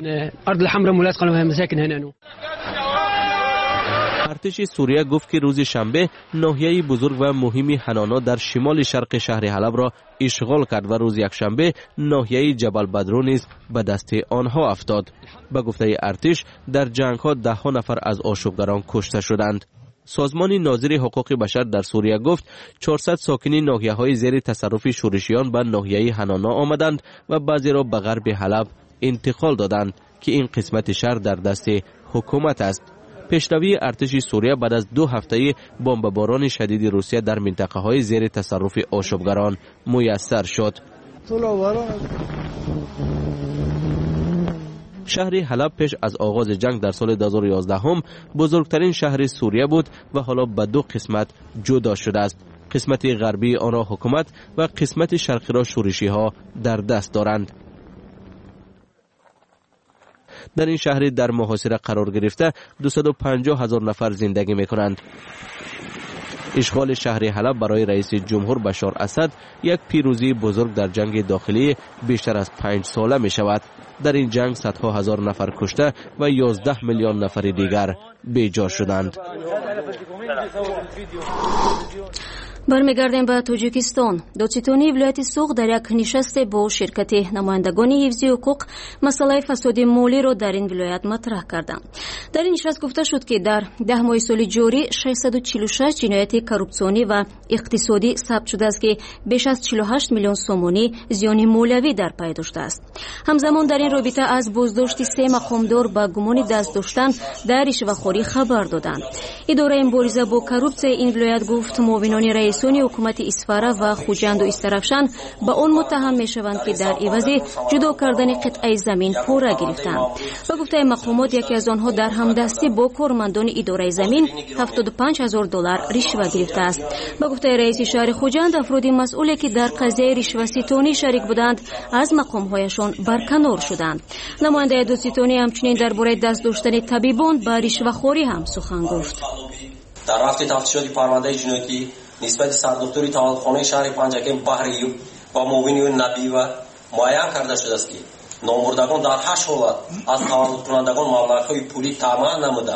ارتش سوریه گفت که روز شنبه ناحیه بزرگ و مهمی حنانا در شمال شرق شهر حلب را اشغال کرد و روز یکشنبه ناحیه جبل بدرو نیز به دست آنها افتاد. به گفته ارتش در جنگ‌ها 10 نفر از آشوبگران کشته شدند. سازمان ناظر حقوق بشر در سوریه گفت 400 ساکن ناحیه‌های زیر تصرف شورشیان به ناحیه حنانا آمدند و بعضی را به غرب حلب انتقال دادند که این قسمت شهر در دست حکومت است. پیشروی ارتش سوریه بعد از 2 هفته بمباران شدید روسیه در منطقه‌های زیر تصرف آشوبگران میسر شد. شهر حلب پیش از آغاز جنگ در سال 2011 هم بزرگترین شهر سوریه بود و حالا به 2 قسمت جدا شده است. قسمت غربی آن را حکومت و قسمت شرقی را شورشی‌ها در دست دارند. در این شهر در محاصره قرار گرفته 250,000 نفر زندگی میکنند. اشغال شهر حلب برای رئیس جمهور بشار اسد یک پیروزی بزرگ در جنگ داخلی بیشتر از 5 ساله می شود. در این جنگ صدها هزار نفر کشته و 11 میلیون نفر دیگر بیجا شدند. برمیگردیم به توجیکستان. دادستانی ولایت سوق در یک نشست با شرکت نمایندگان حفظی حقوق مسئله فساد مالی را در این ولایت مطرح کردند. در این نشست گفته شد که در 10 ماه سال جاری 646 جنایت کورپسیونی و اقتصادی ثبت شده است که بیش از 48 میلیون سومانی زیان مالیوی در پی داشته است. همزمان در این رابطه از بازداشت 3 مقامدار با گمان دست داشتن در رشوه‌خوری خبر دادند. اداره مبارزه با کورپسیون این ولایت گفت معاونان رئیس حکومت اسفاره و خوجند و استرخشان با آن متهم می شوند که در عوض جدا کردن قطعه زمین پوره گرفتند. با گفته مقامات یکی از آنها در همدستی با کارمندان اداره زمین $75,000 رشوه گرفته است. با گفته رئیس شهر خوجند افراد مسئولی که در قضیه رشوه‌ستانی شریک بودند از مقامهایشان برکنار شدند. نماینده دادستانی همچنین درباره دست داشتن طبیبان با رشوه‌خوری هم سخن گفت. در رفت تفتیشات پرونده جنایتی نسبت سردکتری تولدخانه شهر پنجکم بحریو و معاون نبی و معین کرده شده است که نامبردگان در 8 حالت از تولد کنندگان مبلغ‌های پولی طمع نموده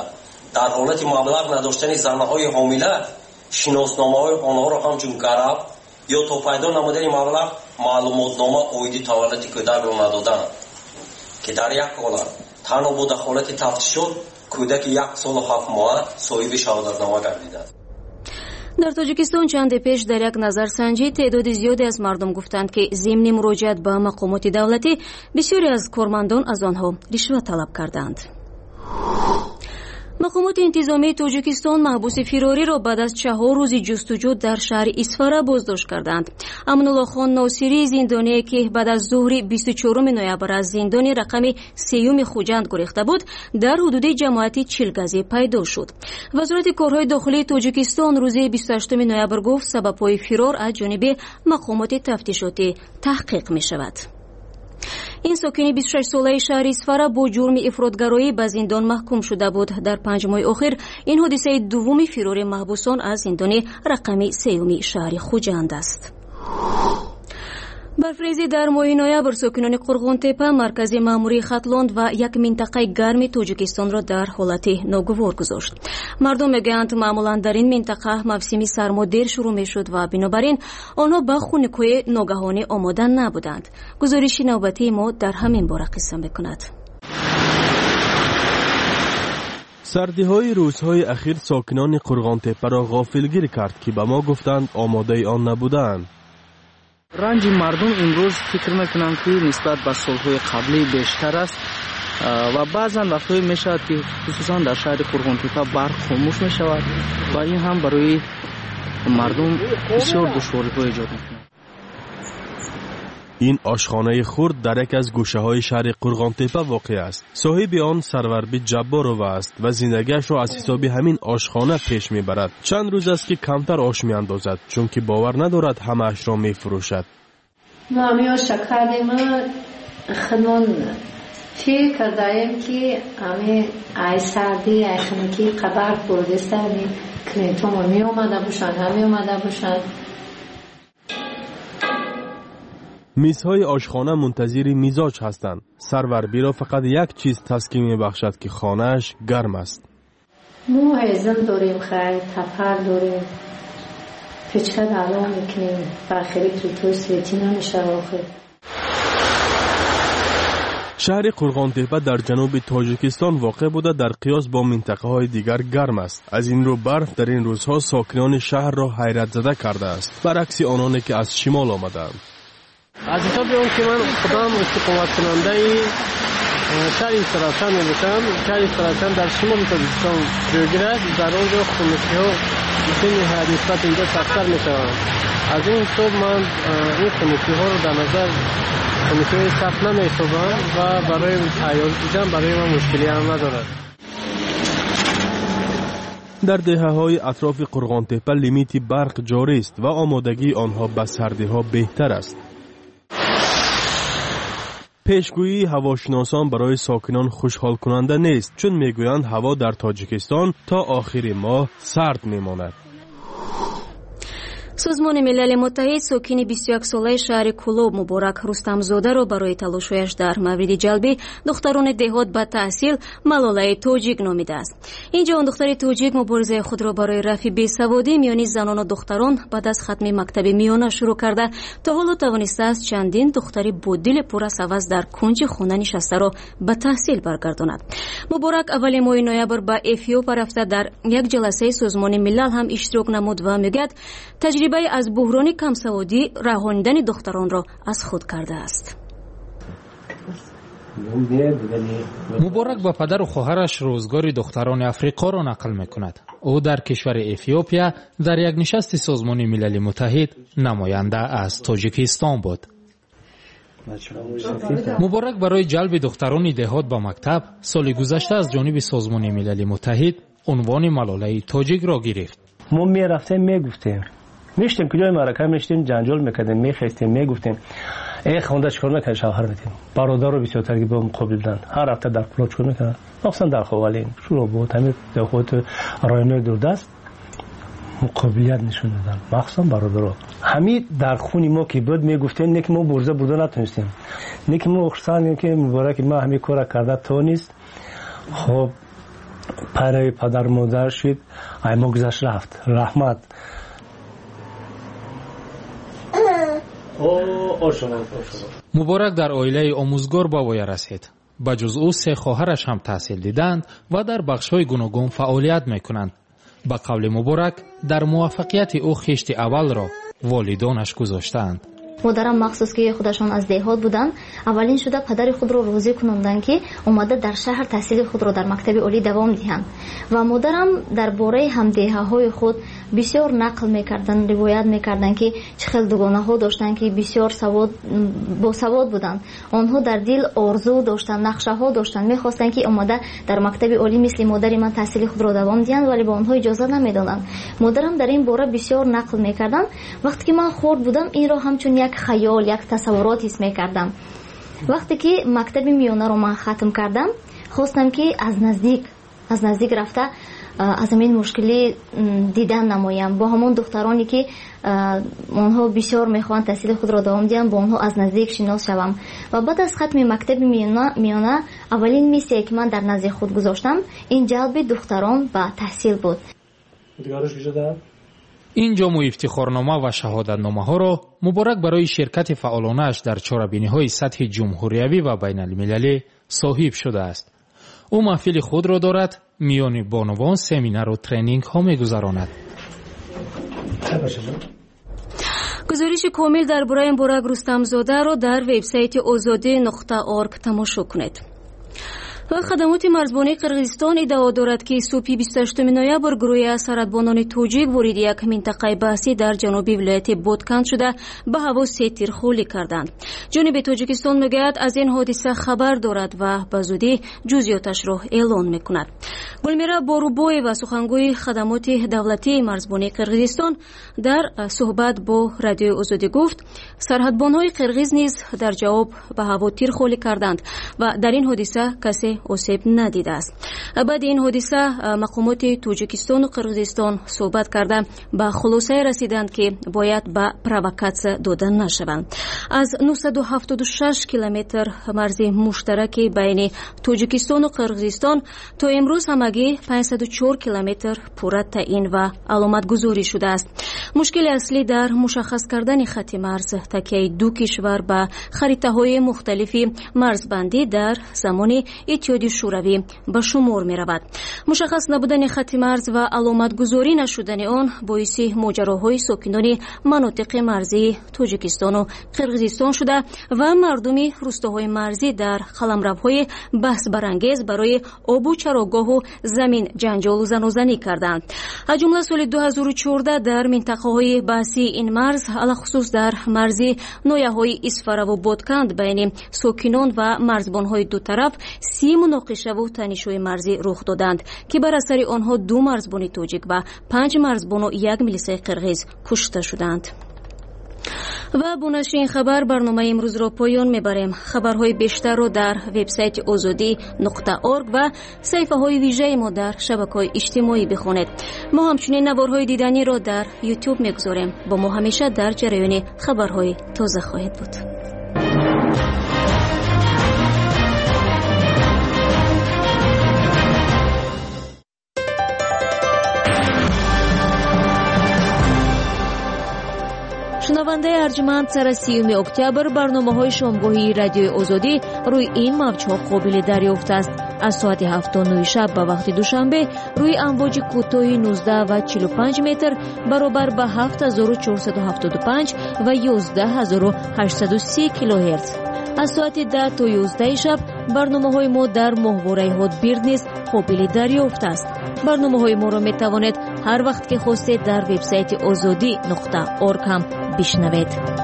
дар ҳолати маблағ надоштани занҳои ҳомила шиносномаҳои онҳоро ҳамчун гараб ё то пайдо намудани маблағ маълумотнома оиди таваллути кӯдакро надоданд ки дар як ҳолат танҳо бо дахолати тафтишот кӯдаки 1 солу 7 моҳа соҳиби шаҳодатнома гардидааст. дар тоҷикистон чанде пеш дар як назарсанҷӣ теъдоди зиёде аз мардум гуфтанд ки зимни муроҷиат ба мақомоти давлатӣ бисёре аз кормандон аз онҳо ришват талаб карданд. мақомоти интизомии тоҷикистон маҳбуси фирориро баъд аз 4 рӯзи ҷустуҷӯ дар шаҳри исфара боздошт карданд. аминуллохон носирии зиндоние ки баъд аз зуҳри 24 ноябр аз зиндони рақами 3 хуҷанд гурехта буд дар ҳудуди ҷамоати Чилгазӣ пайдо шуд. вазорати корҳои дохилии тоҷикистон рӯзи 28 ноябр гуфт сабабҳои фирор аз ҷониби мақомоти тафтишотӣ таҳқиқ мешавад. ин сокини 26-солаи шаҳри Исфара бо ҷурми ифротгароӣ ба зиндон маҳкум шуда буд. дар 5 моҳи охир ин ҳодисаи дуввуми фирори маҳбусон аз зиндони рақами 3 шаҳри Хуҷанд аст. барфрези дар моҳи ноябр сокинони Қурғонтепа, маркази маъмурии Хатлонд ва як минтақаи гарми Тоҷикистонро дар ҳолати ногувор гузошт. мардум мегӯянд маъмулан дар ин минтақа мавсими сармо дер шурӯъ мешуд ва бинобар ин онҳо ба хунукҳои ногаҳонӣ омода набуданд. гузориши навбатии мо дар ҳамин бора қисса мекунад. сардиҳои рӯзҳои ахир сокинони Қурғонтепаро ғофилгир кард ки ба мо гуфтанд омодаи он набуданд. ранҷи мардум имрӯз фикр мекунам ки нисбат ба солҳои қаблӣ бештар аст ва баъзан вақтҳое мешавад ки хусусан дар шаҳри Қурғонтепа барқ хомӯш мешавад ва ин ҳам барои мардум бисёр душвориҳо эҷод мекунад. ин ошхонаи хурд дар яке аз гӯшаҳои шаҳри Қурғонтепа воқеъ аст. соҳиби он Сарварбӣ Ҷабборова аст ва зиндагиашро аз ҳисоби ҳамин ошхона пеш мебарад. чанд рӯз аст ки камтар ош меандозад, чунки бовар надорад ҳамаашро мефурӯшад. мо ҳами оша кардем, худмон фикр кардаем ки ҳами ай сарди ай хунукӣ қабар бурдиста клиентомо меомада бошанд, ҳамеомада бошанд. мизҳои ошхона мунтазири мизоҷ ҳастанд. Сарварбиро фақат як чиз таскин мебахшад ки хонааш гарм аст. мо ҳезм дорем, хай тапар дорем, печка далом мекунем, бахири плитои светӣ намешава охир. шаҳри Қурғонтепа дар ҷануби Тоҷикистон воқеъ буда дар қиёс бо минтақаҳои дигар гарм аст. аз ин рӯ барф дар ин рӯзҳо сокинони шаҳрро ҳайратзада кардааст, баръакси ононе ки аз шимол омадаанд. аз ҳисоби он ки ман худам истиқоматкунандаи шаҳри Саравшан мебошам. шаҳри Саравшан дар шимоли Тоҷикистон ҷойгир аст. дар он ҷо хунукиҳо бисёр нисбат инҷо сахттар мешаванд. аз ин ҳисоб ман ин хунукиҳоро дар назар хунукиҳои сахт намеҳисобам ва барои айёр дидан барои ман мушкилӣ ҳам надорад. дар деҳаҳои атрофи Қурғонтепа лимити барқ ҷорист ва омодагии онҳо ба сардиҳо беҳтар аст. пешгӯии ҳавошиносон барои сокинон хушҳолкунанда нест, чун мегӯянд ҳаво дар Тоҷикистон то охири моҳ сард мемонад. созмони милали муттаҳид сокини 21-солаи шаҳри Кӯлоб Муборак Рустамзодаро барои талошҳояш дар мавриди ҷалби духтарони деҳот ба таҳсил Малолаи тоҷик номидааст. инҷа он духтари тоҷик муборизаи худро барои рафъи бесаводӣ миёни занону духтарон баъд аз хатми мактаби миёна шурӯъ карда то ҳоло тавонистааст чандин духтари бо дили пур аз ҳавас дар кунҷи хона нишастаро ба таҳсил баргардонад. Муборак аввали моҳи ноябр ба Эфиопия рафта дар як ҷаласаи созмони милал ҳам иштирок намуд ва мегӯяд таҷрибаи аз буҳрони камсаводӣ раҳонидани духтаронро аз худ кардааст. муборак ба падару хоҳараш рӯзгори духтарони африқоро нақл мекунад. ӯ дар кишвари Эфиопия дар як нишасти созмони милали муттаҳид намоянда аз Тоҷикистон буд. муборак барои ҷалби духтарони деҳот ба мактаб соли гузашта аз ҷониби созмони милали муттаҳид унвони Малолаи тоҷикро гирифт. мо мерафтем мегуфтем میشتیم کجای معرکه میشتیم جنجال میکردیم میخواستیم میگفتیم خونده چیکار نکنه شوهر میدیم برادر رو بسیار ترگی به مقابل دادن هر هفته در پلو چیکار میکنن مخصوصا در خوالین شروع بود همین دخوت رایانه دوردست مقابلیت نشون دادن مخصوصا برادرها همین در خونی ما که بود میگفتیم نه که ما برزه برده نتونستیم نه که ما خصوصا که مبارک ما همین کارا کرده تو نیست خب پره پدر مادر شد ایما گذشت رفت رحمت مبارک در عائله آموزگار به وی رسید. به جز او 3 خواهرش هم تحصیل دیدند و در بخش‌های گوناگون فعالیت می‌کنند. به قول مبارک در موفقیت او خشت اول را والدانش گذاشتند. مادرم مخصوص که خودشان از دهات بودن اولین شده پدر خود را راضی کنندن که اومده در شهر تحصیل خود را در مکتب عالی دوام دهند و مادرم درباره همدیهه‌های خود بسیار نقل میکردن روایت میکردن که چه خیلی دوگانه ها داشتن که بسیار با سواد بودن. آنها در دل آرزو داشتن، نقشه ها داشتن، میخواستن که اومده در مکتب عالی مثل مادر من تحصیل خود را دوام دهند ولی با آنها اجازه نمیدادند. مادرم در این باره بسیار نقل میکردن. وقتی که من خرد بودم این را همچون یک خیال، یک تصورات حس میکردم. وقتی که مکتب میانه رو من ختم کردم خواستم که از نزدیک رفته از این مشکلی دیدن نمایم با همون دخترانی که اونها بسیار میخوان تحصیل خود را دوام دهند با اونها از نزدیک شناس شوم و بعد از ختم مکتب میانه اولین میسی که من در نزد خود گذاشتم این جلب دختران به تحصیل بود. این جام افتخارنامه و شهادتنامه ها را مبارک برای شرکت فعالانش در چاره‌بینی های سطح جمهوریوی و بین المللی صاحب شده است. او محفل خود را دارد میان بانوان سمینار و ترینینگ ها میگذراند. گزارش کامل درباره مبارک رستمزاده را در وبسایت ozodi.org تماشا کنید. و خدمات مرزبانی قرغیزستان ادعا دارد که صبح 28 نوامبر گروه سرحدبانان توجیک وارد یک منطقه بحثی در جنوبی ولایت بودکند شده به هوا 3 تیر خالی کردند. جانب تاجیکستان میگوید از این حادثه خبر دارد و به زودی جزئیاتش را اعلان میکند. گلمیرا باروبوی و سخنگوی خدمات دولتی مرزبانی قرغیزستان در صحبت با رادیو آزادی گفت سرحدبانان قرغیز نیز در جواب به هوا تیر خالی کردند و در این حادثه کسی آسیب ندیده است. بعد این حادثه مقامات تاجیکستان و قرغیزستان صحبت کرده به خلاصه رسیدند که باید به پرووکاسیا داده نشوند. از 976 کیلومتر مرز مشترک بین تاجیکستان و قرغیزستان تا امروز همگی 504 کیلومتر پوره تعیین و علامت گذاری شده است. مشکل اصلی در مشخص کردن خط مرز تکیه دو کشور به خریطه های مختلفی مرزبندی در زمان اتحادیه شوروی به شمار می رود. مشخص نبودن خط مرز و علامت گذاری نشدن آن باعث ماجراهای ساکنان مناطق مرزی تاجیکستان و قرغیزستان شده و مردم روستاهای مرزی در قلمروهای بحث برانگیز برای آب و چراگاه و زمین جنجال و زنازنی کردند. از جمله سال 2014 در منطقه‌های بحثی این مرز علخصوص در مرزی نویه‌های اسفره و بودکند بین ساکنان و مرزبان‌های دو طرف 30 مناقشه و تنش‌های مرزی رخ دادند که بر اثر آنها 2 مرزبان تاجیک و 5 مرزبان و 1 میلیسای قرغیز کشته شدند. و با نشر این خبر برنامه امروز را پایان میبریم. خبرهای بیشتر را در وبسایت ozodi.org و صفحه های ویژه ما در شبکه‌های اجتماعی بخوانید. ما همچنین نوارهای دیدنی را در یوتیوب میگذاریم. با ما همیشه در جریان خبرهای تازه خواهید بود. شنونده ارجمند سر 30 اکتبر برنامه‌های شامگاهی رادیو آزادی روی این موج‌ها قابل دریافت است. از ساعت 7:09 شب به وقت دوشنبه روی امواج کوتاه 19 و 45 متر برابر به 7475 و 11830 کیلوهرتز. از ساعت 10 تا 11 شب برنامه‌های ما در ماهواره هاتبیرد نیز قابل دریافت است. برنامه‌های ما را می‌توانید هر وقت که خواستید در وبسایت ozodi.org هم بشنوید.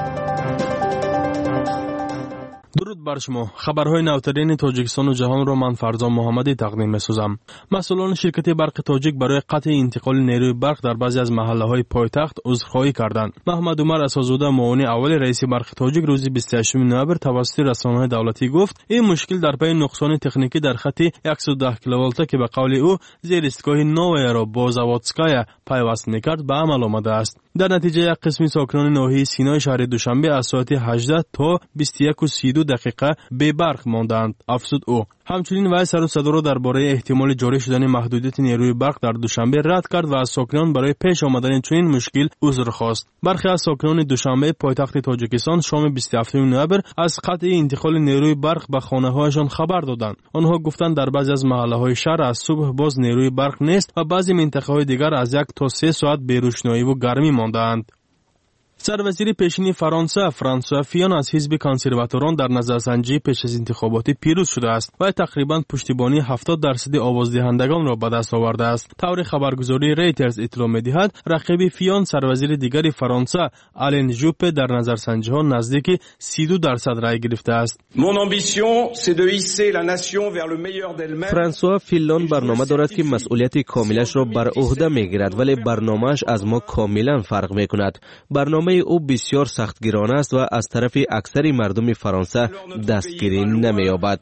درود بر شما. خبرهای نوترین تاجیکستان و جهان را من فرزان محمدی تقدیم می‌سازم. مسئولان شرکت برق تاجیک برای قطع انتقال نیروی برق در بعضی از محله‌های پایتخت عذرخواهی کردند. محمد عمر اساس‌زاده معاون اول رئیس برق تاجیک روز 28 نوامبر توسط رسانه‌های دولتی گفت این مشکل در پی نقصان تکنیکی در خط 110 کیلوولت که به قول او زیر ایستگاه نویا را با زاوادسکایا پیوست می‌کرد به عمل آمده است. در نتیجه یک قسم ساکنان ناحیه سینای شهر دوشنبه از ساعت 18 تا 21:32 دقیقه بی برق ماندند. افزود او همچنین وی سر و صدا را درباره احتمال جاری شدن محدودیت نیروی برق در دوشنبه رد کرد و از ساکنان برای پیش آمدن چنین مشکل عذر خواست. برخی از ساکنان دوشنبه پایتخت تاجیکستان شام 27 نوامبر از قطع انتقال نیروی برق به خانه‌هایشان خبر دادند. آنها گفتند در بعضی از محله‌های شهر از صبح باز نیروی برق نیست و بعضی منطقه‌های دیگر از 1 تا 3 ساعت بی روشنایی و گرمی مانده‌اند. سروزیر پیشین فرانسه فرانسوا فیون از حزب کنسرواتوران در نظرسنجی پیش از انتخاباتی پیروز شده است و تقریبا پشتیبانی 70% آوازدهندگان را به دست آورده است. طور خبرگزاری ریترز اطلاع می‌دهد رقیب فیون سروزیر دیگری فرانسه آلن ژوپه در نظرسنجی‌ها نزدیک 32% رای گرفته است. فرانسوا فیون برنامه دارد که مسئولیت کاملش را بر عهده می‌گیرد ولی برنامه‌اش از ما کاملا فرق می‌کند. برنامه او بسیار سختگیرانه است و از طرف اکثر مردم فرانسه دستگیری نمی‌یابد.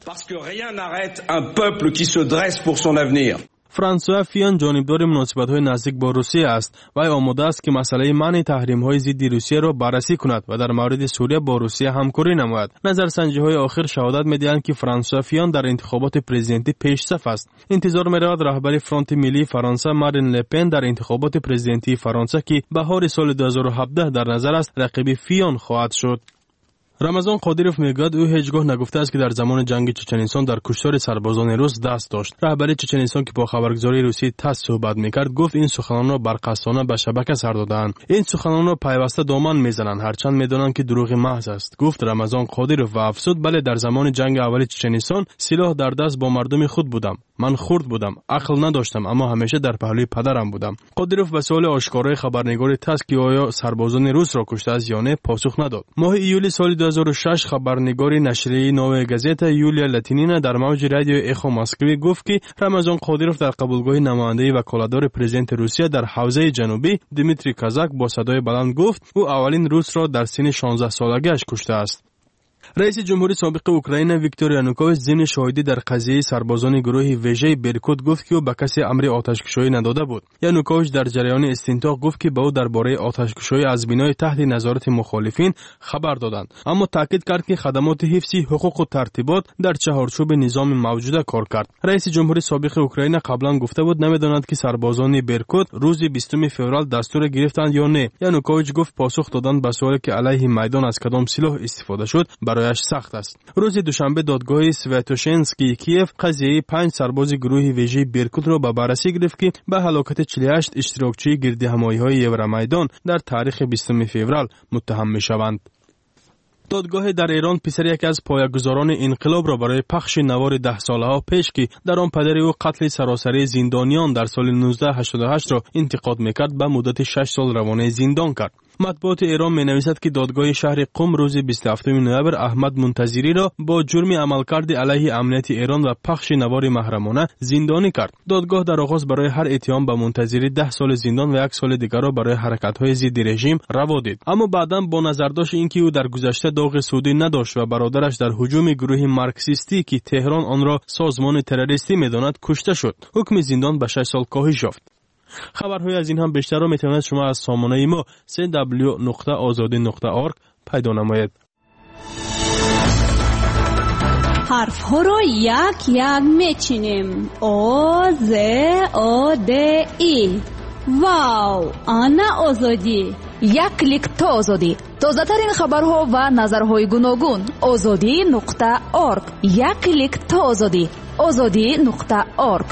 فرانسوا فیون جانبدار مناسبت‌های نزدیک با روسیه است و آماده است که مسئله منع تحریم‌های ضد روسیه را بررسی کند و در مورد سوریه با روسیه همکاری نماید. نظرسنجی‌های آخر شهادت می‌دهند که فرانسوا فیون در انتخابات پرزیدنتی پیش‌صف است. انتظار می‌رود رهبر فرانت ملی فرانسه مارین لپن در انتخابات پرزیدنتی فرانسه که بهار سال 2017 در نظر است رقیب فیون خواهد شد. رمضان قادیروف میگوید او هیچگاه نگفته است که در زمان جنگ چچنستان در کشتار سربازان روس دست داشت. رهبر چچنستان که با خبرگزاری روسی تاس صحبت میکرد گفت این سخنان را برقصانه به شبکه سر دادند. این سخنان را پیوسته دامن میزنند هرچند میدانند که دروغ محض است، گفت رمضان قادیروف و افزود بله در زمان جنگ اول چچنستان سلاح در دست با مردم خود بودم. من خرد بودم، عقل نداشتم اما همیشه در پهلوی پدرم بودم. قادیروف به سوال آشکارای خبرنگار تاس که آیا سربازان روس را کشته است یا نه پاسخ نداد. ماه ایول سال 2006 خبرنگار نشریه نوو گازتا یولیا لاتینینا در موج رادیو اخو مسکوی گفت که رمضان قادیروف در قبولگاه نمایندگی وکالتدار پرزیدنت روسیه در حوزه جنوبی دیمیتری کازاک با صدای بلند گفت او اولین روس را در سن 16 سالگیش کشته است. رئیس جمهوری سابق اوکراین ویکتور یانوکوویچ ضمن شاهدی در قضیه سربازان گروه ویژه برکوت گفت که او به کسی امر آتش‌کشایی نداده بود. یانوکوویچ در جریان استنتاق گفت که به او درباره آتش‌کشایی از بنای تحت نظارت مخالفین خبر دادند، اما تاکید کرد که خدمات حفظی حقوق و ترتیبات در چهارچوب نظام موجوده کار کرد. رئیس جمهوری سابق اوکراین قبلا گفته بود نمیداند که سربازان برکوت روز 20 فوریه دستور گرفتند یا نه. یانوکوویچ گفت پاسخ دادن به سوالی که علیه میدان از کدام سلاح استفاده شد برایش سخت است. روز دوشنبه دادگاه سویاتوشنسکی کیف قضیه 5 سرباز گروه ویژه برکوت را به بررسی گرفت که به هلاکت 48 اشتراکچی گردهمایی‌های یورومیدان در تاریخ 20 فوریه متهم می‌شوند. دادگاه در ایران پسر یکی از پایه‌گذاران انقلاب را برای پخش نوار 10 ساله‌ها پیش که در آن پدر او قتل سراسری زندانیان در سال 1988 را انتقاد می‌کرد به مدت 6 سال روانه زندان کرد. مطبوعات ایران می‌نویسد که دادگاه شهر قم روز 27 نوامبر احمد منتظری را با جرم عملکرد علیه امنیت ایران و پخش نوار محرمانه زندانی کرد. دادگاه در آغاز برای هر اتهام به منتظری 10 سال زندان و 1 سال دیگر را برای حرکت‌های ضد رژیم روا دید، اما بعداً با نظرداشت اینکه او در گذشته داغ سودی نداشت و برادرش در هجوم گروه مارکسیستی که تهران آن را سازمان تروریستی می‌داند کشته شد، حکم زندان به 6 سال کاهش یافت. خبرهای از این هم بیشتر را میتوانید شما از سامانه ما www.azadi.org پیدا نمایید. حرف ها را یک یک میچینیم. آ ز آ د ای. واو، آنا آزادی. یک کلیک تا آزادی. تازه ترین خبرها و نظرهای گوناگون. azadi.org. یک کلیک تا آزادی. azadi.org.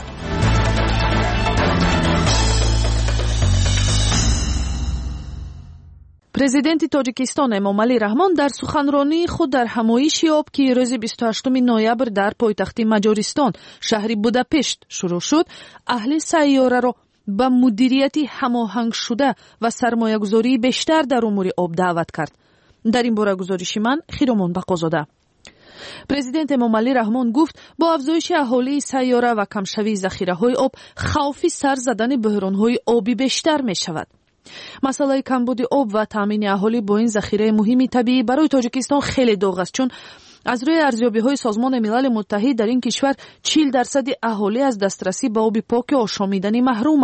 президенти тоҷикистон эмомалӣ раҳмон дар суханронии худ дар ҳамоиши об ки рӯзи 28 ноябр дар пойтахти маҷористон шаҳри будапешт шурӯъ шуд, аҳли сайёраро ба мудирияти ҳамоҳангшуда ва сармоягузории бештар дар умури об даъват кард. дар ин бора гузориши ман хиромон бақозода. президент эмомалӣ раҳмон гуфт бо афзоиши аҳолии сайёра ва камшавии захираҳои об хавфи сар задани буҳронҳои оби бештар мешавад. масъалаи камбуди об ва таъмини аҳолӣ бо ин захираи муҳими табиӣ барои тоҷикистон хеле дог аст, чун аз рӯи арзёбиҳои созмони милали муттаҳид дар ин кишвар 40% аҳолӣ аз дастрасӣ ба оби поки ошомиданӣ маҳруманд.